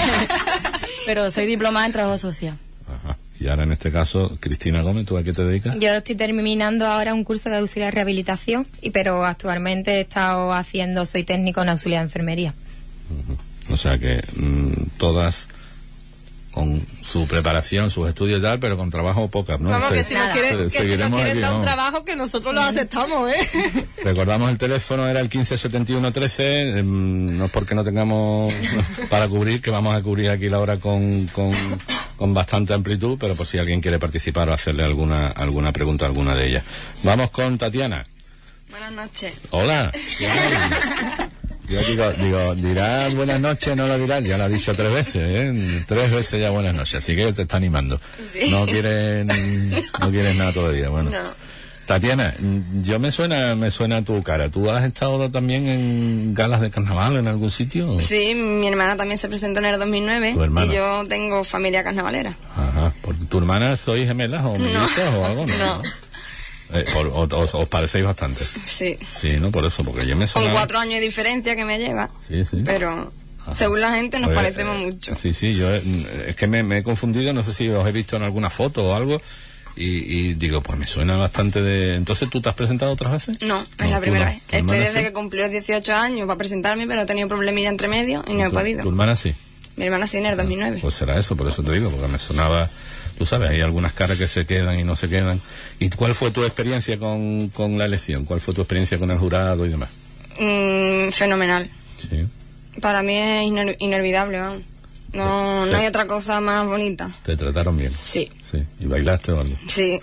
pero soy diplomada en trabajo social. Ajá. Y ahora en este caso, Cristina Gómez, ¿tú a qué te dedicas? Yo estoy terminando ahora un curso de auxiliar de rehabilitación, y pero actualmente he estado haciendo, soy técnico en auxiliar de enfermería. O sea que mm, todas con su preparación, sus estudios y tal, pero con trabajo pocas, ¿no? Vamos, Se- que si nos nada. quieren, que si nos seguiremos quieren aquí, dar un vamos. trabajo, que nosotros lo aceptamos, ¿eh? Recordamos el teléfono, era el quince setenta y uno trece, eh, no es porque no tengamos para cubrir, que vamos a cubrir aquí la hora con, con, con bastante amplitud, pero por si alguien quiere participar o hacerle alguna alguna pregunta a alguna de ellas. Vamos con Tatiana. Buenas noches. Hola. ¿Qué hay? Yo digo, digo, dirá buenas noches, no lo dirá, ya lo ha dicho tres veces, ¿eh? Tres veces ya buenas noches, así que te está animando. Sí. No quieres, no quieres nada todavía, bueno. No. Tatiana, yo me suena, me suena tu cara. ¿Tú has estado también en galas de carnaval en algún sitio? Sí, mi hermana también se presentó en el dos mil nueve ¿Tu hermana? y yo tengo familia carnavalera. Ajá. ¿Por tu hermana sois gemelas o mellizas o algo? No. Eh, o, o- o- os parecéis bastante. Sí. Sí, ¿no? Por eso, porque yo me Con suena... cuatro años de diferencia que me lleva. Sí, sí. Pero Ajá. según la gente nos Pues, parecemos eh, mucho. Sí, sí, yo eh, es que me, me he confundido, no sé si os he visto en alguna foto o algo, y, y digo, pues me suena bastante de... Entonces, ¿tú te has presentado otras veces? No, es No, la tú primera no. vez. ¿Tu Estoy hermana desde sí? que cumplió dieciocho años para presentarme, pero he tenido problemilla entre medio y no he ¿Tu- podido. ¿Tu hermana sí? Mi hermana sí en el dos mil nueve. Pues será eso, por eso te digo, porque me sonaba... Tú sabes, hay algunas caras que se quedan y no se quedan. ¿Y cuál fue tu experiencia con, con la elección? ¿Cuál fue tu experiencia con el jurado y demás? Mm, fenomenal. Sí. Para mí es iner- inolvidable, vamos. No, no hay otra cosa más bonita. ¿Te trataron bien? Sí, Sí. ¿Y bailaste o algo? sí.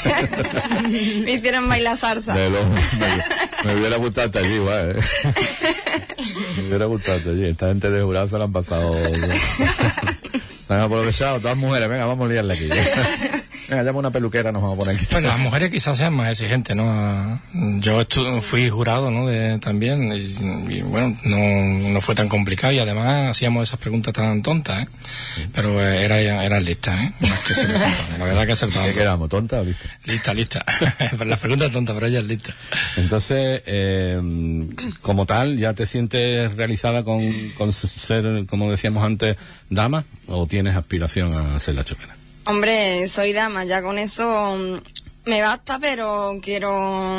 Me hicieron bailar salsa. Me, lo- me- me hubiera gustado estar allí, igual, ¿eh? Me hubiera gustado estar allí. Esta gente de jurado se la han pasado. Venga, por lo que sea, todas mujeres, venga, vamos a liarle aquí. Venga, llama una peluquera, nos vamos a poner aquí. Bueno, las mujeres quizás sean más exigentes, ¿no? Yo estu- fui jurado, ¿no? De, también, y, y, bueno, no, no fue tan complicado y además hacíamos esas preguntas tan tontas, ¿eh? Pero eh, era, eran listas, ¿eh? Más que se presentaban. La verdad que acertaban. ¿Qué quedamos? ¿Tonta o lista? Lista, lista. Las preguntas tontas, pero ella es lista. Entonces, eh, como tal, ¿ya te sientes realizada con, con ser, como decíamos antes, dama? ¿O tienes aspiración a ser la chopera? Hombre, soy dama, ya con eso mm, me basta, pero quiero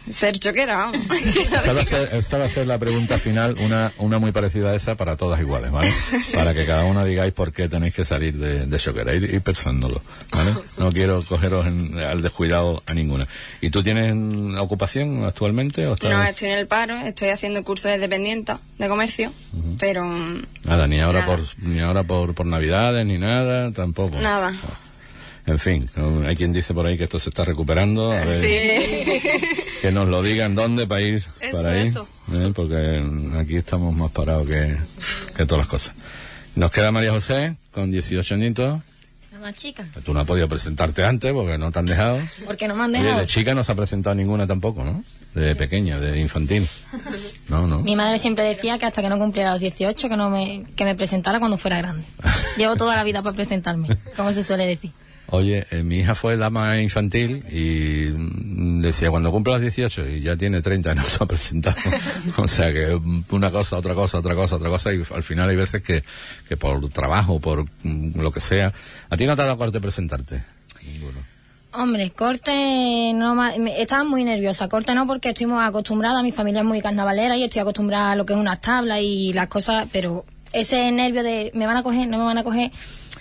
ser choquera, vamos. Esta va, a ser, esta va a ser la pregunta final, una, una muy parecida a esa para todas iguales, ¿vale? Para que cada una digáis por qué tenéis que salir de, de choquera, ir, ir pensándolo, ¿vale? No quiero cogeros en, al descuidado a ninguna. ¿Y tú tienes ocupación actualmente? ¿O estás... No, estoy en el paro, estoy haciendo cursos de dependienta de comercio, uh-huh. pero... Nada, ni ahora, nada. Por, ni ahora por, por Navidades, ni nada, tampoco. Nada. No. En fin, hay quien dice por ahí que esto se está recuperando. A ver, Sí. que nos lo digan dónde para ir. Eso, para ir, eso. ¿eh? Porque aquí estamos más parados que, que todas las cosas. Nos queda María José, con dieciocho añitos. La más chica. Tú no has podido presentarte antes porque no te han dejado. Porque no me han Oye, dejado. de chica no se ha presentado ninguna tampoco, ¿no? De pequeña, de infantil. No, no. Mi madre siempre decía que hasta que no cumpliera los dieciocho, que no me, que me presentara cuando fuera grande. Llevo toda la vida para presentarme, como se suele decir. Oye, eh, mi hija fue dama infantil y mm, decía, cuando cumpla los dieciocho, y ya tiene treinta, no se ha presentado. O sea que una cosa, otra cosa, otra cosa, otra cosa, y al final hay veces que, que por trabajo, por mm, lo que sea. ¿A ti no te ha dado corte presentarte? Ninguno. Hombre, corte, no ma- me- estaba muy nerviosa. Corte no, porque estoy muy acostumbrada, mi familia es muy carnavalera y estoy acostumbrada a lo que es unas tablas y las cosas, pero ese nervio de me van a coger, no me van a coger.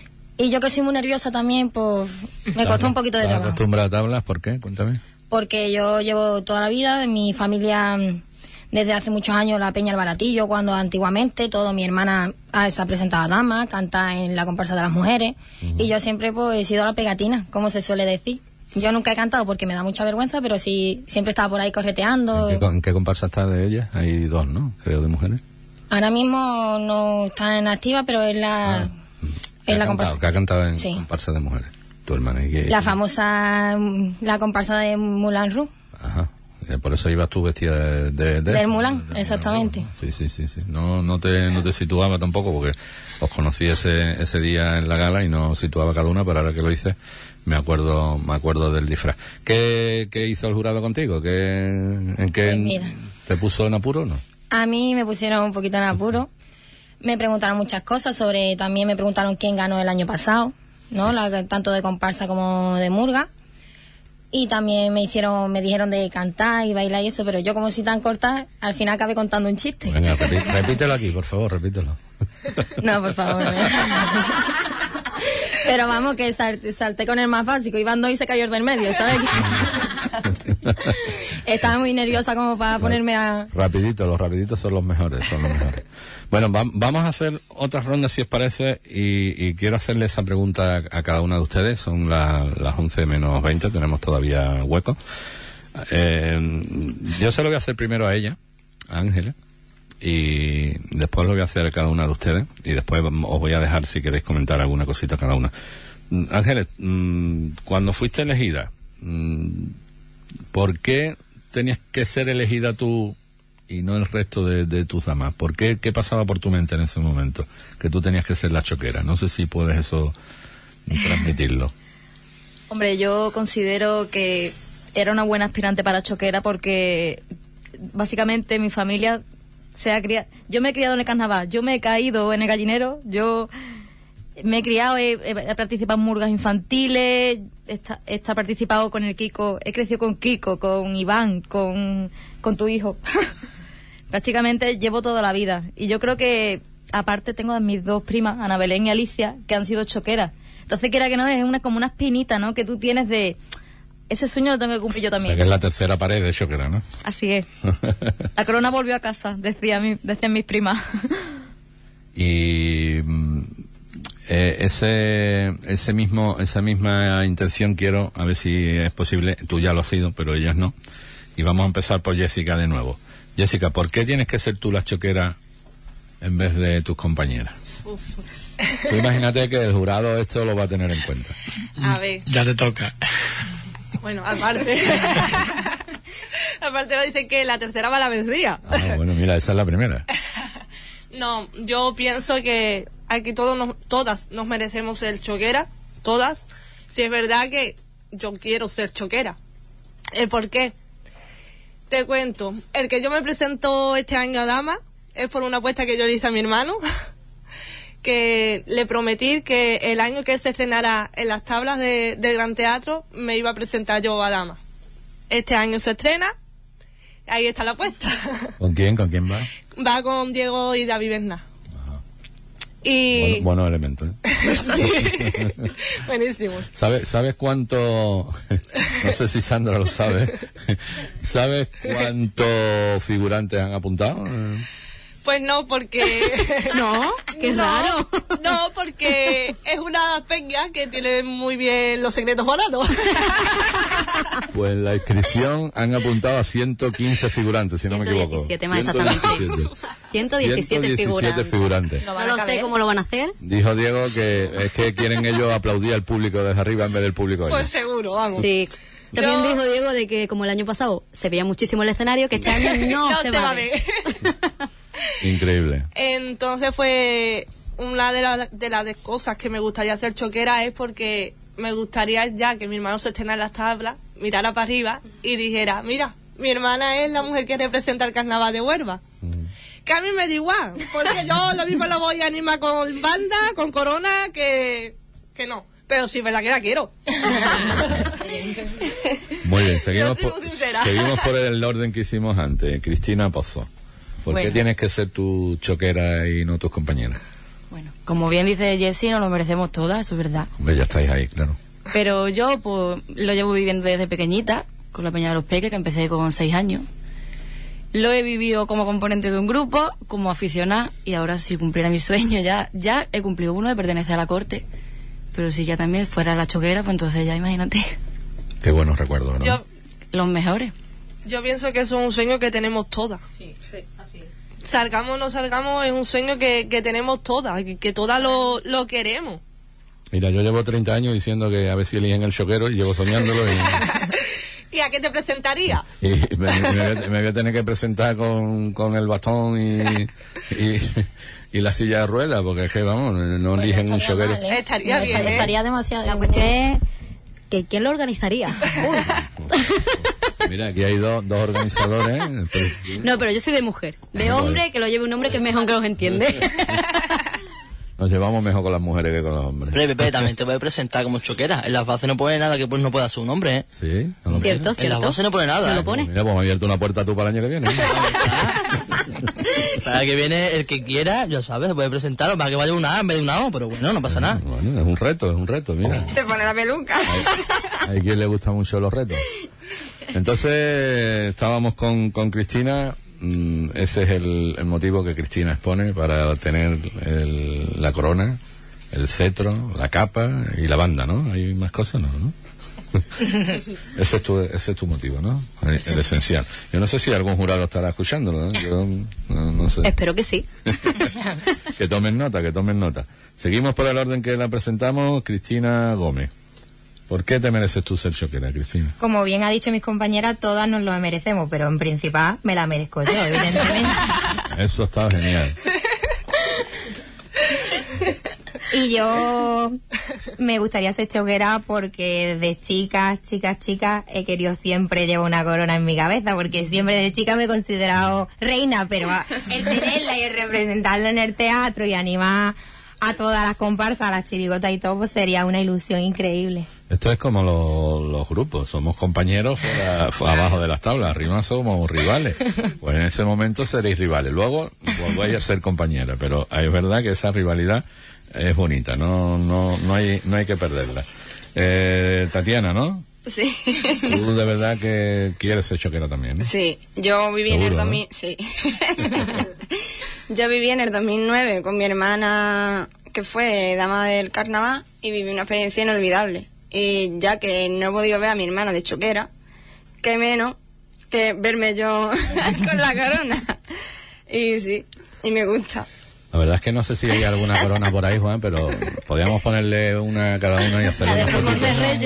Y yo que soy muy nerviosa también, pues me costó un poquito de ¿Estás trabajo. acostumbrada a tablas? ¿Por qué? Cuéntame. Porque yo llevo toda la vida, en mi familia, mm, desde hace muchos años, la Peña El Baratillo, cuando antiguamente, todo, mi hermana ah, se ha presentado a dama, canta en la comparsa de las mujeres, uh-huh. y yo siempre pues he sido la pegatina, como se suele decir. Yo nunca he cantado porque me da mucha vergüenza, pero sí, siempre estaba por ahí correteando. ¿En qué, en qué comparsa está de ellas? Hay dos, ¿no? Creo, de mujeres. Ahora mismo no está en activa, pero es la... Ah. Es la cantado, comparsa. que ha cantado en Sí. comparsa de mujeres. Tu hermana. ¿Y qué? La famosa, mm, la comparsa de Moulin Rouge. Ajá. Eh, Por eso ibas tú vestida de... de, de Del Moulin, exactamente. Sí, sí, sí, sí. No, no te, no te situaba tampoco porque os conocí ese, ese día en la gala y no situaba cada una, pero ahora que lo hice me acuerdo, me acuerdo del disfraz. ¿Qué, qué hizo el jurado contigo? ¿Qué, en qué Pues mira. te puso en apuro o no? A mí me pusieron un poquito en apuro. Me preguntaron muchas cosas sobre, también me preguntaron quién ganó el año pasado, ¿no? La, tanto de comparsa como de murga. Y también me hicieron, me dijeron de cantar y bailar y eso, pero yo como soy tan corta, al final acabé contando un chiste. Venga, repí- repítelo aquí, por favor, repítelo. No, por favor. No. Pero vamos, que sal- salté con el más básico, iban dos y se cayó el del medio, ¿sabes? Estaba muy nerviosa como para ponerme a... Rapidito, los rapiditos son los mejores, son los mejores. Bueno, va- vamos a hacer otras rondas si os parece y, y quiero hacerle esa pregunta a, a cada una de ustedes. Son la- las once menos veinte, tenemos todavía hueco. Eh, yo se lo voy a hacer primero a ella, a Ángeles, y después lo voy a hacer a cada una de ustedes y después os voy a dejar si queréis comentar alguna cosita cada una. Mm, Ángeles, mm, cuando fuiste elegida, mm, ¿por qué tenías que ser elegida tú y no el resto de, de tus damas? ¿Por qué? ¿Qué pasaba por tu mente en ese momento? Que tú tenías que ser la choquera. No sé si puedes eso transmitirlo. Hombre, yo considero que era una buena aspirante para choquera porque básicamente mi familia se ha criado... Yo me he criado en el carnaval, yo me he caído en el gallinero, yo me he criado, he, he participado en murgas infantiles, he, he participado con el Kiko, he crecido con Kiko, con Iván, con, con tu hijo. Prácticamente llevo toda la vida. Y yo creo que, aparte, tengo a mis dos primas, Ana Belén y Alicia, que han sido choqueras. Entonces, quiera que no, es una, como una espinita, ¿no?, que tú tienes de... Ese sueño lo tengo que cumplir yo O sea, también. que es la tercera pared de choquera, ¿no? Así es. La corona volvió a casa, decía mi, decían mis primas. Y mm, eh, ese ese mismo esa misma intención quiero, a ver si es posible. Tú ya lo has sido, pero ellas no. Y vamos a empezar por Jessica de nuevo. Jessica, ¿por qué tienes que ser tú la choquera en vez de tus compañeras? Tú imagínate que el jurado esto lo va a tener en cuenta. A ver, Ya te toca. bueno, aparte. aparte nos dicen que la tercera va a la vencida. Ah, bueno, mira, esa es la primera. No, yo pienso que aquí todos nos, todas nos merecemos ser choquera, todas. Si es verdad que yo quiero ser choquera. ¿El por qué? Te cuento, el que yo me presento este año a dama es por una apuesta que yo le hice a mi hermano, que le prometí que el año que él se estrenara en las tablas de, del Gran Teatro me iba a presentar yo a dama. Este año se estrena ahí está la apuesta. ¿Con quién? ¿Con quién va? Va con Diego y David Bernat. Y... Bueno, buenos elementos, ¿eh? Buenísimo. ¿Sabes, ¿Sabes cuánto? No sé si Sandra lo sabe. ¿Sabes cuántos figurantes han apuntado? Pues no, porque... No, qué no, raro. No, porque es una peña que tiene muy bien los secretos guardados. Pues en la inscripción han apuntado a ciento quince figurantes, si no me equivoco. ciento diecisiete más exactamente. ciento diecisiete figurantes. figurantes. No lo sé cómo lo van a hacer. Dijo Diego que es que quieren ellos aplaudir al público desde arriba en vez del público de Pues seguro, vamos. Sí. También Yo- dijo Diego de que como el año pasado se veía muchísimo el escenario, que este año no, se, va a ver. Increíble. Entonces, fue una de, la- de las cosas que me gustaría hacer choquera es porque me gustaría ya que mi hermano se estrenara en las tablas, mirara para arriba y dijera, mira, mi hermana es la mujer que representa el carnaval de Huelva. Que a mí me da igual, porque yo lo mismo lo voy a animar con banda, con corona, que, que no. Pero sí, verdad que la quiero. Muy bien, seguimos Yo soy por, muy sincera. seguimos por el orden que hicimos antes. Cristina Pozo, ¿por qué Bueno. tienes que ser tu choquera y no tus compañeras? Bueno, como bien dice Jessie, nos lo merecemos todas, eso es verdad. Hombre, ya estáis ahí, claro. Pero yo pues lo llevo viviendo desde pequeñita, con la Peña de los Peques, que empecé con seis años. Lo he vivido como componente de un grupo, como aficionada, y ahora si cumpliera mi sueño, ya, ya he cumplido uno de pertenecer a la corte. Pero si ya también fuera la choquera, pues entonces ya imagínate, Qué buenos recuerdos, ¿no? Yo, los mejores. yo pienso que eso es un sueño que tenemos todas. Sí, así es. Salgamos o no salgamos, es un sueño que, que tenemos todas, que, que todas lo, lo queremos. Mira, yo llevo treinta años diciendo que a ver si eligen el choquero y llevo soñándolo y, ¿Y a qué te presentaría? y me, me voy a- me voy a tener que presentar con, con el bastón y, y, y la silla de ruedas, porque es que, vamos, no eligen un choquero. mal, ¿eh? Estaría bien, ¿eh? Estaría demasiado. La cuestión es que quién lo organizaría. Uy. Mira, aquí hay dos, dos organizadores. ¿eh? Pero- No, pero yo soy de mujer. De hombre, que lo lleve un hombre que es mejor que los entiende. Nos llevamos mejor con las mujeres que con los hombres. Hombre, Pepe, también te puede presentar como choquera. En las bases no pone nada que pues no pueda ser un hombre, ¿eh? Sí, a lo mejor. Cierto, En las cierto. bases no pone nada. ¿No ¿eh? lo pone? Mira, pues me ha abierto una puerta tú para el año que viene. Para que viene el que quiera, ya sabes, se puede presentar, o para que vaya una A en vez de una O, pero bueno, no pasa nada. Bueno, es un reto, es un reto, mira. Te pone la peluca. Hay quien le gustan mucho los retos. Entonces, estábamos con, con Cristina. mm, Ese es el, el motivo que Cristina expone para tener el- la corona, el cetro, la capa y la banda, ¿no? Hay más cosas, ¿no? ¿no? ese, es tu, ese es tu motivo, ¿no? El, el esencial. Yo no sé si algún jurado estará escuchándolo, ¿no? Yo no, no sé. Espero que sí. Que tomen nota, que tomen nota. Seguimos por el orden que la presentamos. Cristina Gómez. ¿Por qué te mereces tú ser choquera, Cristina? Como bien ha dicho mis compañeras, todas nos lo merecemos, pero en principal me la merezco yo, evidentemente. Eso está genial. Y yo me gustaría ser choquera porque desde chicas, chicas, chicas, he querido siempre llevar una corona en mi cabeza, porque siempre desde chica me he considerado reina, pero a- el tenerla y el representarla en el teatro y animar a todas las comparsas, a las chirigotas y todo, pues sería una ilusión increíble. Esto es como lo- los grupos, somos compañeros fuera, fu- abajo de las tablas, arriba somos rivales. Pues en ese momento seréis rivales, luego volváis a ser compañeras, pero es verdad que esa rivalidad es bonita, no no no hay no hay que perderla. Eh, Tatiana, ¿no? Sí. Tú de verdad que quieres ser choquera también, ¿no? Sí, yo viví en el Seguro, dos mil... Sí. Yo viví en el dos mil nueve con mi hermana, que fue dama del carnaval, y viví una experiencia inolvidable. Y ya que no he podido ver a mi hermana de choquera, qué menos que verme yo con la corona. Y sí, y me gusta. La verdad es que no sé si hay alguna corona por ahí, Juan, pero podríamos ponerle una a cada uno y hacerle una fotito.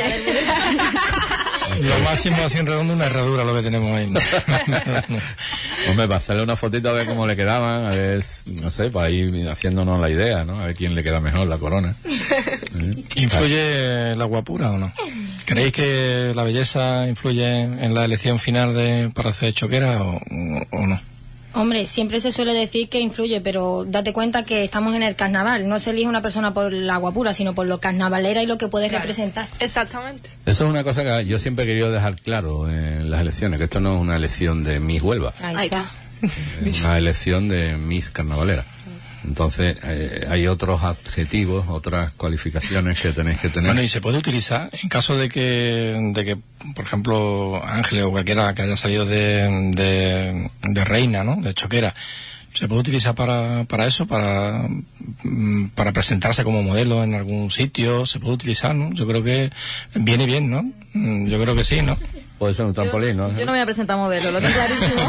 Lo máximo así en redondo, una herradura lo que tenemos ahí. Hombre, para hacerle una fotito a ver cómo le quedaban, a ver, no sé, para ir haciéndonos la idea, ¿no? A ver quién le queda mejor la corona. ¿Eh? ¿Influye la guapura o no? ¿Creéis que la belleza influye en la elección final de para ser choquera o, o no? Hombre, siempre se suele decir que influye, pero date cuenta que estamos en el carnaval. No se elige una persona por la guapura, sino por lo carnavalera y lo que puede Claro. representar. Exactamente. Eso es una cosa que yo siempre he querido dejar claro en las elecciones, que esto no es una elección de Miss Huelva, Ahí está. es una elección de Miss Carnavalera. Entonces, eh, hay otros adjetivos, otras cualificaciones que tenéis que tener. Bueno, y se puede utilizar en caso de que, de que por ejemplo, Ángeles o cualquiera que haya salido de, de, de reina, ¿no? De choquera. ¿Se puede utilizar para, para eso? Para, mm, para presentarse como modelo en algún sitio. ¿Se puede utilizar, no? Yo creo que viene bien, ¿no? Mm, Yo creo que sí, ¿no? Puede ser un trampolín, ¿no? Yo no me voy a presentar modelo, lo tengo clarísimo.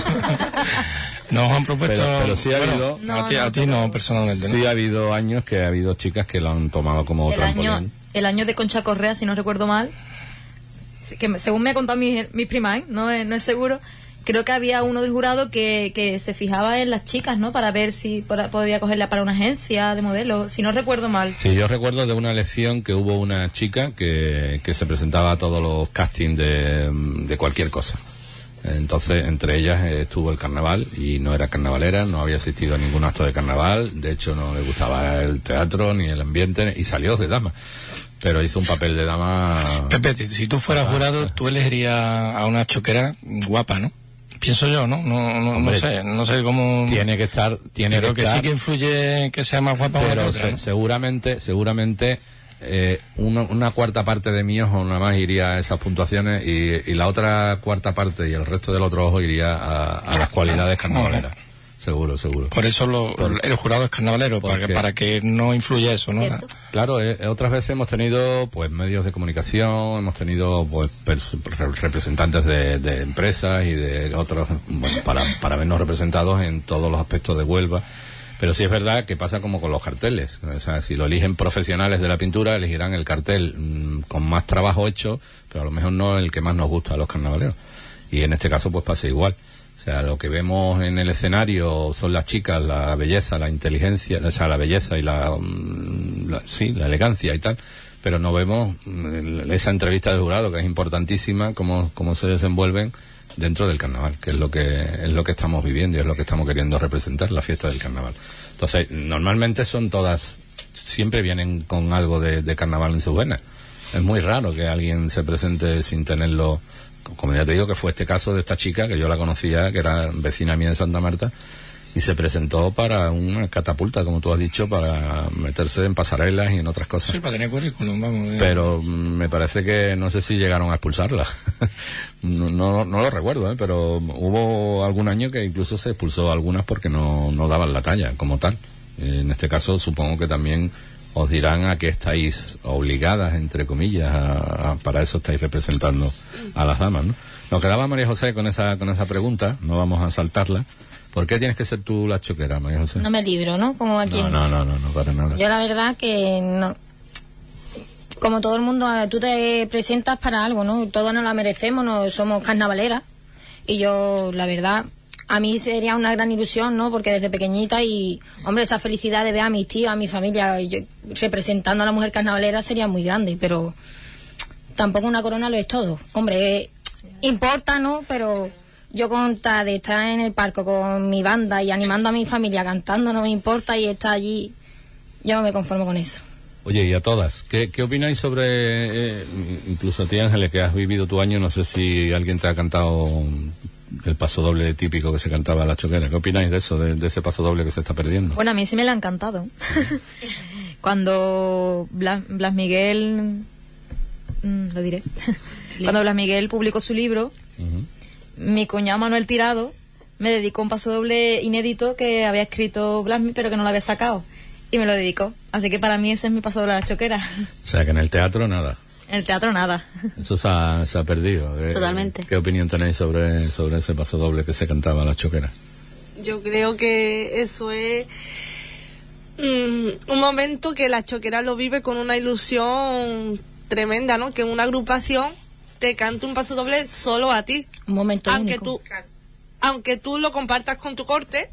Nos han propuesto... Pero, pero sí ha bueno, habido... No, a ti, no, a ti no, personalmente, ¿no? Sí ha habido años que ha habido chicas que lo han tomado como el año, trampolín. el año de Concha Correa, si no recuerdo mal, sí, que me- según me ha contado mi, mi prima, ¿eh? no, es, no es seguro, creo que había uno del jurado que, que se fijaba en las chicas, ¿no? Para ver si para- podía cogerla para una agencia de modelos, si no recuerdo mal. Sí, yo recuerdo de una elección que hubo una chica que, que se presentaba a todos los castings de, de cualquier cosa. Entonces, entre ellas eh, estuvo el carnaval y no era carnavalera, no había asistido a ningún acto de carnaval, de hecho no le gustaba el teatro ni el ambiente y salió de dama. Pero hizo un papel de dama... Pepe, si tú fueras jurado, tú elegirías a una choquera guapa, ¿no? Pienso yo, ¿no? No, no, no Hombre, sé, no sé cómo... Tiene que estar... Tiene Pero que, que estar, sí que influye que sea más guapa una que pero otra, se- ¿no? seguramente, seguramente eh, una, una cuarta parte de mi ojo nada más iría a esas puntuaciones y, y la otra cuarta parte y el resto del otro ojo iría a, a las cualidades carnavaleras. Seguro, seguro. Por eso lo, el jurado es carnavalero, para que, Porque- para que no influya eso, ¿no? Cierto. Claro, eh, otras veces hemos tenido pues medios de comunicación, hemos tenido pues pers- re- representantes de, de empresas y de otros, bueno, para, para vernos representados en todos los aspectos de Huelva. Pero sí es verdad que pasa como con los carteles. O sea, si lo eligen profesionales de la pintura, elegirán el cartel mm, con más trabajo hecho, pero a lo mejor no el que más nos gusta a los carnavaleros. Y en este caso pues pasa igual. O sea, lo que vemos en el escenario son las chicas, la belleza, la inteligencia, o sea, la belleza y la, mm, la- sí, la elegancia y tal, pero no vemos mm, esa entrevista del jurado, que es importantísima, cómo, cómo se desenvuelven dentro del carnaval, que es lo que es lo que estamos viviendo y es lo que estamos queriendo representar, la fiesta del carnaval. Entonces, normalmente son todas, siempre vienen con algo de, de carnaval en sus venas. Es muy raro que alguien se presente sin tenerlo. Como ya te digo, que fue este caso de esta chica, que yo la conocía, que era vecina mía de Santa Marta, y se presentó para una catapulta, como tú has dicho, para meterse en pasarelas y en otras cosas. Sí, para tener currículum, vamos. eh. Pero mm, me parece que no sé si llegaron a expulsarla. no, no, no lo recuerdo, ¿eh? Pero hubo algún año que incluso se expulsó a algunas porque no, no daban la talla como tal. Eh, en este caso supongo que también os dirán a que estáis obligadas, entre comillas, a, a- para eso estáis representando a las damas, ¿no? Nos quedaba María José con esa con esa pregunta, no vamos a saltarla. ¿Por qué tienes que ser tú la choquera, María José? No me libro, ¿no? Como aquí. no, no, no, no, no, para nada. Yo la verdad que no. Como todo el mundo, eh, tú te presentas para algo, ¿no? Todos nos la merecemos, no somos carnavaleras. Y yo, la verdad, a mí sería una gran ilusión, ¿no? Porque desde pequeñita y, hombre, esa felicidad de ver a mis tíos, a mi familia, y yo, representando a la mujer carnavalera sería muy grande, pero tampoco una corona lo es todo. Hombre, eh, importa, ¿no? Pero yo con tal de estar en el parque con mi banda y animando a mi familia cantando, no me importa, y estar allí, yo me conformo con eso. Oye, y a todas, ¿qué, qué opináis sobre, eh, incluso a ti, Ángeles, que has vivido tu año, no sé si alguien te ha cantado el paso doble típico que se cantaba a la choquera? ¿Qué opináis de eso, de, de ese paso doble que se está perdiendo? Bueno, a mí sí me la han cantado. Cuando Blas, Blas Miguel, mm, lo diré, cuando Blas Miguel publicó su libro, mi cuñado Manuel Tirado me dedicó un paso doble inédito que había escrito Blas, pero que no lo había sacado, y me lo dedicó. Así que para mí ese es mi paso doble a la choquera. O sea, que en el teatro nada. En el teatro nada. Eso se ha, se ha perdido. Eh, Totalmente. ¿Qué opinión tenéis sobre, sobre ese paso doble que se cantaba a la choquera? Yo creo que eso es mm, un momento que la choquera lo vive con una ilusión tremenda, ¿no? Que una agrupación te cante un paso doble solo a ti. Un momento Aunque único. tú, aunque tú lo compartas con tu corte,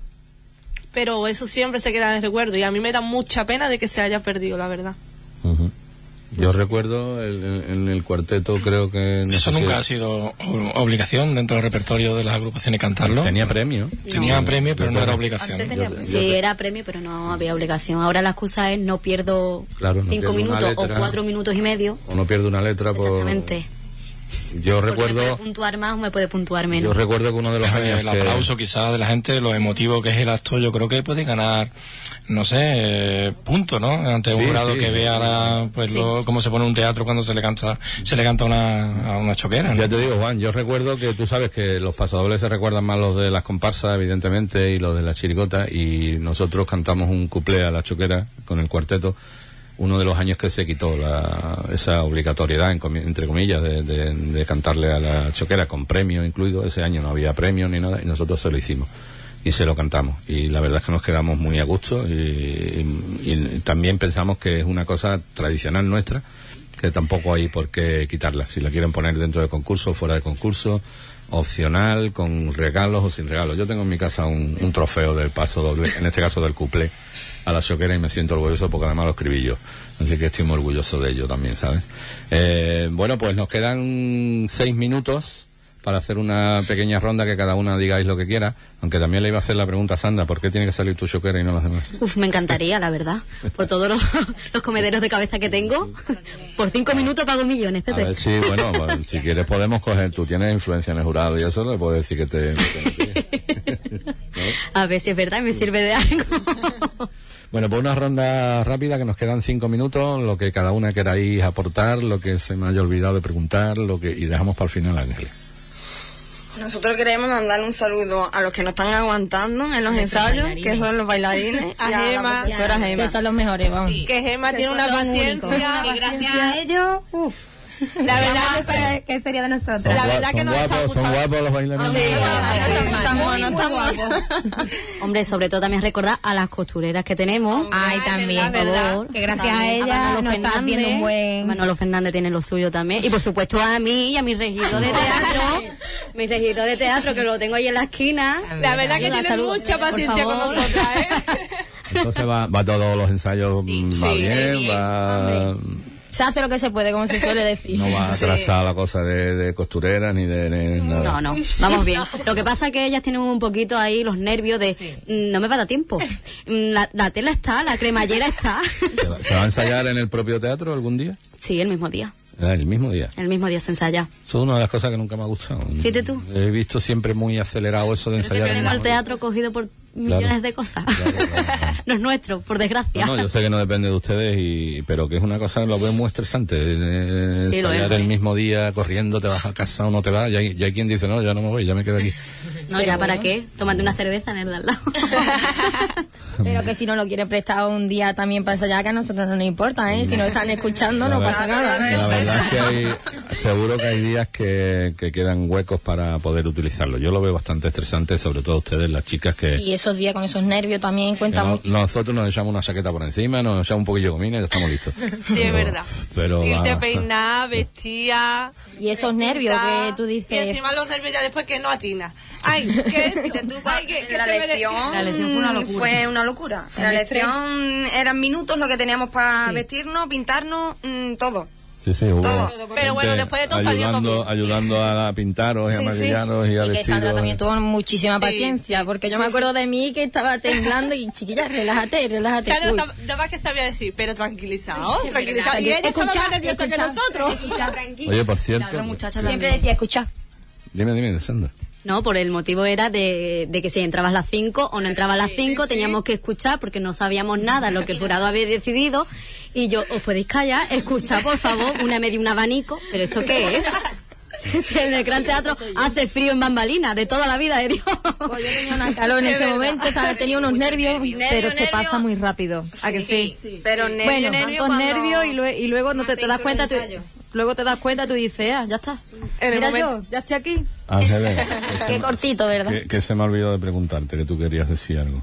pero eso siempre se queda en el recuerdo y a mí me da mucha pena de que se haya perdido, la verdad. Ujú. Yo recuerdo el, el- en el cuarteto, creo que... no Eso sé si- nunca ha sido o- obligación dentro del repertorio de las agrupaciones cantarlo. Tenía premio. Tenía No. premio, pero Yo no era creo- obligación. Antes tenía- Yo- Sí, era premio, pero no había obligación. Ahora la excusa es no pierdo Claro, no cinco pierdo una minutos o letra. cuatro minutos y medio. Uno pierde una letra por... Exactamente. Yo Porque me puede recuerdo... puntuar más o me puede puntuar Yo menos. recuerdo que uno de los Eh, años el que- aplauso quizás de la gente, lo emotivo que es el acto, yo creo que puede ganar, no sé, eh, punto, ¿no? Ante un Sí, jurado sí. que vea la, pues lo- cómo se pone un teatro cuando se le canta, se le canta una, a una choquera, ¿no? Ya te digo, Juan, yo recuerdo que tú sabes que los pasodobles se recuerdan más los de las comparsas, evidentemente, y los de la chirigota, y nosotros cantamos un cuplé a la choquera con el cuarteto, uno de los años que se quitó la, esa obligatoriedad, en comi- entre comillas, de, de- de cantarle a la choquera con premio incluido. Ese año no había premio ni nada, y nosotros se lo hicimos. Y se lo cantamos. Y la verdad es que nos quedamos muy a gusto, y, y- y también pensamos que es una cosa tradicional nuestra, que tampoco hay por qué quitarla. Si la quieren poner dentro de concurso, fuera de concurso, opcional, con regalos o sin regalos. Yo tengo en mi casa un, un trofeo del paso doble, en este caso del cuplé, a la choquera, y me siento orgulloso porque además lo escribí yo. Así que estoy muy orgulloso de ello también, ¿sabes? Eh, bueno, pues nos quedan seis minutos para hacer una pequeña ronda, que cada una digáis lo que quiera, aunque también le iba a hacer la pregunta a Sandra: ¿por qué tiene que salir tu choquera y no las demás? Uf, me encantaría, la verdad. Por todos los, los comederos de cabeza que tengo. Por cinco minutos pago millones, A Pepe. ver, sí, bueno, pues, si quieres podemos coger, tú tienes influencia en el jurado y eso le puedo decir que te... A ver si es verdad y me sirve de algo. Bueno, pues una ronda rápida, que nos quedan cinco minutos, lo que cada una queráis aportar, lo que se me haya olvidado de preguntar, lo que y dejamos para el final a Ángel. Nosotros queremos mandarle un saludo a los que nos están aguantando en los ensayos, que son los bailarines, A y a Gema. la profesora Gema. Que son los mejores, vamos. Que Gema Que tiene son una los paciencia. únicos. Y gracias a ellos, uff. La verdad ¿qué, qué sería de nosotros? Son, La gua- verdad son que nos está guapos, son gustando. guapos los bailarines. Sí, estamos, no estamos. Hombre, sobre todo también recordar a las costureras que tenemos. Ay, también, verdad, por verdad. favor. Que gracias También a ella Manolo nos está Fernández. viendo un buen- Manolo Fernández tiene lo suyo también. Y por supuesto a mí y a mi regidor de teatro. Mi regidor de teatro, que lo tengo ahí en la esquina. La verdad que La tiene salud, mucha por paciencia con favor. nosotras, ¿eh? Entonces va, va todos los ensayos, mm, va Sí, bien, bien, va... Se hace lo que se puede, como se suele decir. No va a atrasar la cosa de, de costurera ni de, de nada. No, no, vamos bien. Lo que pasa es que ellas tienen un poquito ahí los nervios de "Mm, no me va a dar tiempo. Mm, La, la tela está, la cremallera está. ¿Se va, se va a ensayar en el propio teatro algún día? Sí, el mismo día. Ah, el mismo día. El mismo día se ensaya. Eso es una de las cosas que nunca me ha gustado. Fíjate tú. He visto siempre muy acelerado eso de Es que ensayar. en tenemos el mismo día. teatro cogido por millones Claro. de cosas. Claro, claro, claro. No es nuestro, por desgracia. No, no, yo sé que no depende de ustedes, y pero que es una cosa, lo veo muy estresante. eh, Sí, lo ensayar es. el mismo día, corriendo, te vas a casa o no te vas. Ya hay, ya hay quien dice, no, ya no me voy, ya me quedo aquí. No, ya para qué. Tómate una cerveza en el de al lado. Pero que si no lo quiere prestar un día también para ensayar, que a nosotros no nos importa, ¿eh? Si nos están escuchando, no La pasa verdad- nada. La verdad es que hay, seguro que hay días que, que quedan huecos para poder utilizarlo. Yo lo veo bastante estresante, sobre todo ustedes, las chicas, que, Y esos días con esos nervios también que cuentan no- mucho. nosotros nos echamos una chaqueta por encima, nos echamos un poquillo de gomina y ya estamos listos. Sí, Pero- es verdad. Pero, Irte ah, peinar, vestía. Y esos nervios que tú dices. Y encima los nervios ya después que no atinas. Ay, ¿qué? Tú, Ay, que, que la se me de- lección, La lección fue una locura. fue una locura. La lección eran minutos lo que teníamos para vestirnos, pintarnos, mm, todo. Sí, sí, hubo Todo. Pero bueno, gente después de todo salió todo ayudando, bien. ayudando a pintaros y a Sí, sí. maquillaros y a Y que Sandra vestiros. también tuvo muchísima Sí, paciencia, porque yo Sí, me acuerdo sí. de mí que estaba temblando y chiquilla, relájate, relájate. Sandra Uy. estaba- nada más que sabía decir, pero tranquilizado, tranquilizado. Y ella estaba Escucha, más nerviosa que escucha, nosotros. Oye, por cierto, La muchacha Siempre también. decía, escucha. dime, dime, Sandra. No, por el motivo era de, de que si entrabas a las cinco o no entrabas a las cinco, teníamos que escuchar porque no sabíamos nada lo que el jurado había decidido. Y yo, ¿os podéis callar? Escuchad, por favor, una media un abanico. ¿Pero esto qué es? Si en el Gran Teatro hace frío en bambalina, de toda la vida de Dios. Pues yo tenía una calor en Es ese verdad. momento, estaba- tenía unos nervios, pero se nervio. pasa muy rápido. ¿A que sí? Pero nervio, Bueno, nervio tantos cuando- nervios y, lue- y luego no te, te das cuenta, tú- luego te das cuenta, tú dices, ah, ya está. En el Mira momento- yo, ya estoy aquí. Ángeles, Qué cortito, ¿verdad? que, que se me ha olvidado de preguntarte, que tú querías decir algo.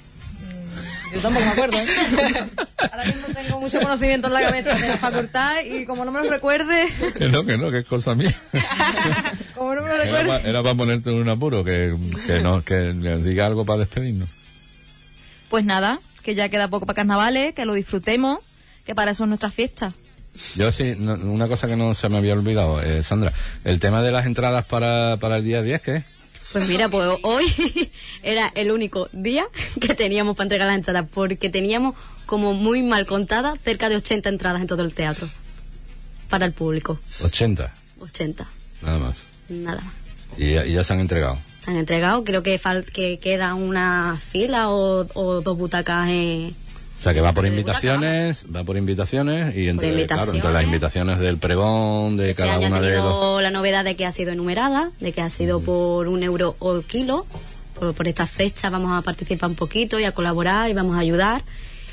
Yo tampoco me acuerdo, ¿eh? Ahora mismo tengo mucho conocimiento en la cabeza de la facultad y como no me lo recuerde, Que no, que no, que es cosa mía. como no me lo Era recuerde... para, era para ponerte en un apuro, que, que, no, que nos diga algo para despedirnos. Pues nada, que ya queda poco para carnavales, que lo disfrutemos, que para eso es nuestra fiesta. Yo sí, no, una cosa que no se me había olvidado, eh, Sandra, el tema de las entradas para, para el día diez, ¿qué es? Pues mira, pues hoy era el único día que teníamos para entregar las entradas, porque teníamos como muy mal contadas cerca de ochenta entradas en todo el teatro para el público. ochenta. ochenta. Nada más. Nada más. Y ya, y ya se han entregado. Se han entregado, creo que fal que queda una fila o, o dos butacas en... O sea, que va por invitaciones, va por invitaciones y entre, invitaciones. Claro, entre las invitaciones del pregón, de Este cada año una ha de tenido los... la novedad de que ha sido enumerada, de que ha sido por un euro o kilo. Por, por estas fechas vamos a participar un poquito y a colaborar y vamos a ayudar.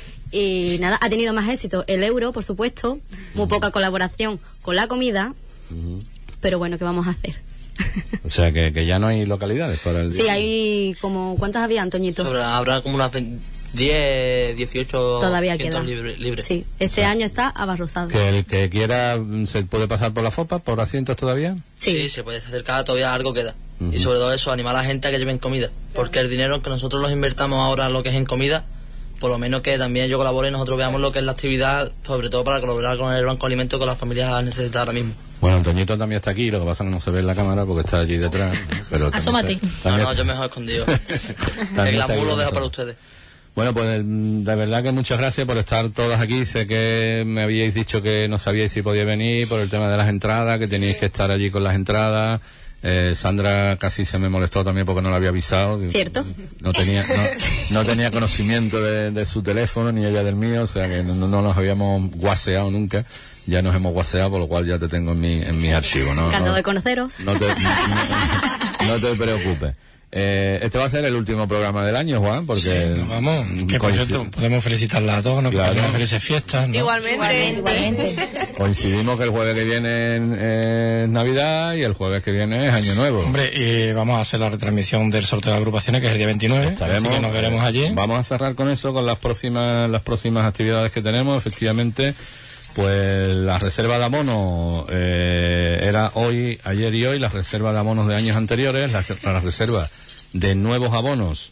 Y nada, ha tenido más éxito el euro, por supuesto, muy poca colaboración con la comida, Uh-huh. pero bueno, ¿qué vamos a hacer? O sea, que, que ya no hay localidades para el día. Sí, hay como... ¿Cuántas había, Antoñito? Sobre, habrá como unas diez, dieciocho Todavía queda. libres. Libre. Sí, este año está abarrosado. Que el que quiera se puede pasar por la FOPA, por asientos todavía. Sí. sí, se puede acercar, todavía algo queda. Uh-huh. Y sobre todo eso, animar a la gente a que lleven comida. Porque el dinero que nosotros los invertamos ahora lo que es en comida, por lo menos que también yo colabore y nosotros veamos lo que es la actividad, sobre todo para colaborar con el Banco de Alimentos que las familias necesitan ahora mismo. Bueno, Antoñito también está aquí, lo que pasa es que no se ve en la cámara porque está allí detrás. Pero Asómate. No, no, yo mejor escondido. El glamour lo dejo para ustedes. Bueno, pues de verdad que muchas gracias por estar todas aquí. Sé que me habíais dicho que no sabíais si podía venir por el tema de las entradas, que teníais sí. que estar allí con las entradas. Eh, Sandra casi se me molestó también porque no la había avisado. ¿Cierto? No tenía, no, no tenía conocimiento de, de su teléfono ni ella del mío, o sea que no, no nos habíamos guaseado nunca. Ya nos hemos guaseado, por lo cual ya te tengo en mi en mis archivos, ¿no? Encantado no, de conoceros. No te, no, no te preocupes. Eh, este va a ser el último programa del año, Juan, porque... Sí, nos vamos. Que por cierto, podemos felicitarlas a todos, ¿no? Claro. Que pasen felices fiestas, ¿no? Igualmente. Igualmente. Coincidimos que el jueves que viene es Navidad y el jueves que viene es Año Nuevo. Hombre, y vamos a hacer la retransmisión del sorteo de agrupaciones, que es el día veintinueve, Estaremos, así que nos veremos allí. Vamos a cerrar con eso, con las próximas las próximas actividades que tenemos, efectivamente. Pues la reserva de abonos eh, era hoy, ayer y hoy, la reserva de abonos de años anteriores, la, la reserva de nuevos abonos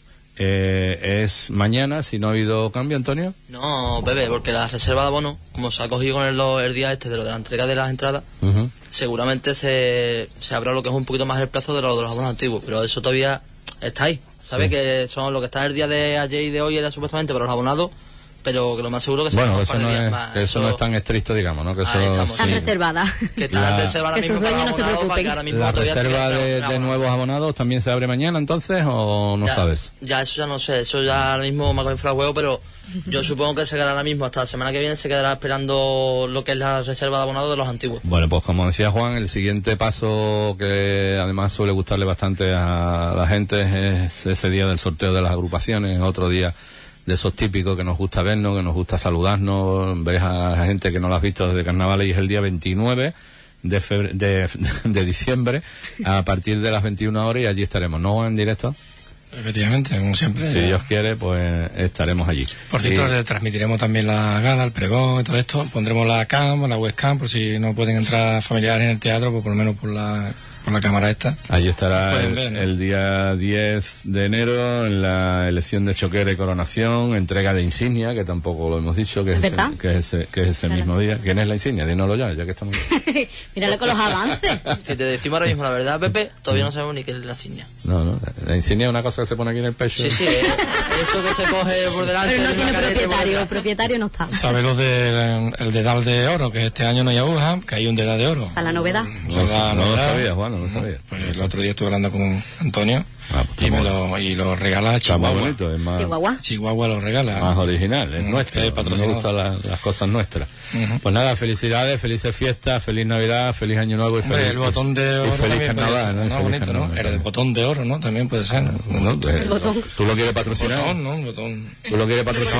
eh, es mañana, si no ha habido cambio, Antonio. No, bebé, porque la reserva de abonos, como se ha cogido con el, el día este de lo de la entrega de las entradas, uh-huh. seguramente se, se habrá lo que es un poquito más el plazo de, lo, de los abonos antiguos, pero eso todavía está ahí, ¿sabes? Sí. Que son lo que está el día de ayer y de hoy era supuestamente para los abonados, pero que lo más seguro que se bueno, eso, no es, más, eso, eso no es tan estricto, digamos, ¿no? Que eso están sí. reservadas. Que están la, reservadas que sus dueños no se preocupen. ¿La reserva de, de nuevos abonados también se abre mañana entonces o no ya, sabes? Ya, eso ya no sé, eso ya ahora mismo me ha cogido fuera de huevo, pero yo supongo que se quedará ahora mismo, hasta la semana que viene se quedará esperando lo que es la reserva de abonados de los antiguos. Bueno, pues como decía Juan, el siguiente paso que además suele gustarle bastante a la gente es ese día del sorteo de las agrupaciones, otro día de esos típicos que nos gusta vernos, que nos gusta saludarnos, ves a gente que no la has visto desde carnaval y es el día veintinueve de, febre, de, de diciembre a partir de las veintiuna horas y allí estaremos, ¿no? En directo. Efectivamente, como siempre. Si Dios quiere, pues estaremos allí. Por cierto, y... le transmitiremos también la gala, el pregón y todo esto. Pondremos la cam, la webcam, por si no pueden entrar familiares en el teatro, pues por lo menos por la... con la cámara esta. Allí estará el, ver, ¿no? el día diez de enero en la elección de choquera y coronación, entrega de insignia, que tampoco lo hemos dicho, que es, ¿verdad? ese, que es ese, que es ese claro. mismo día. ¿Quién es la insignia? Dínoslo ya, ya que estamos... Míralo con los avances. Si te decimos ahora mismo la verdad, Pepe, todavía no sabemos ni qué es la insignia. No, no, la insignia es una cosa que se pone aquí en el pecho. Sí, sí, eh, eso que se coge por delante. Pero no de tiene una propietario, el propietario no está. ¿Sabes los del el dedal de oro? Que este año no hay aguja, que hay un dedal de oro. Esa es la novedad. No, no, no lo sabía, Juan, no lo sabía. Pues el otro día estuve hablando con Antonio ah, pues y me lo, y lo regala a Chihuahua. Está más bonito, es más, Chihuahua. Chihuahua lo regala. Más original, es Mm, nuestro. es patrocinado. Nos gustan la, las cosas nuestras. Uh-huh. Pues nada, felicidades, felices fiestas, feliz Navidad, feliz Año Nuevo y Hombre, feliz, el botón de oro y feliz también puede Carnaval, ser, ¿no? ¿no? Feliz Bonito, ¿no? Carnaval. El botón de oro, ¿no? También puede ser. ¿no? No, pues, El botón. ¿Tú lo quieres patrocinar? Botón, ¿no? Botón. ¿Tú lo quieres patrocinar?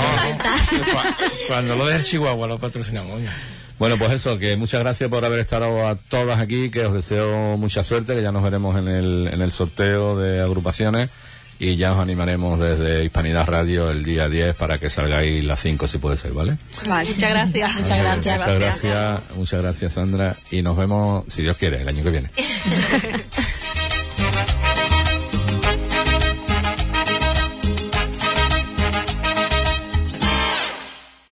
Cuando lo deje Chihuahua lo patrocinamos. Oye. Bueno, pues eso, que muchas gracias por haber estado a todas aquí, que os deseo mucha suerte, que ya nos veremos en el, en el sorteo de agrupaciones y ya os animaremos desde Hispanidad Radio el día diez para que salgáis las cinco si puede ser, ¿vale? Vale, muchas gracias. Muchas gracias. Muchas gracias, muchas gracias Sandra y nos vemos, si Dios quiere, el año que viene.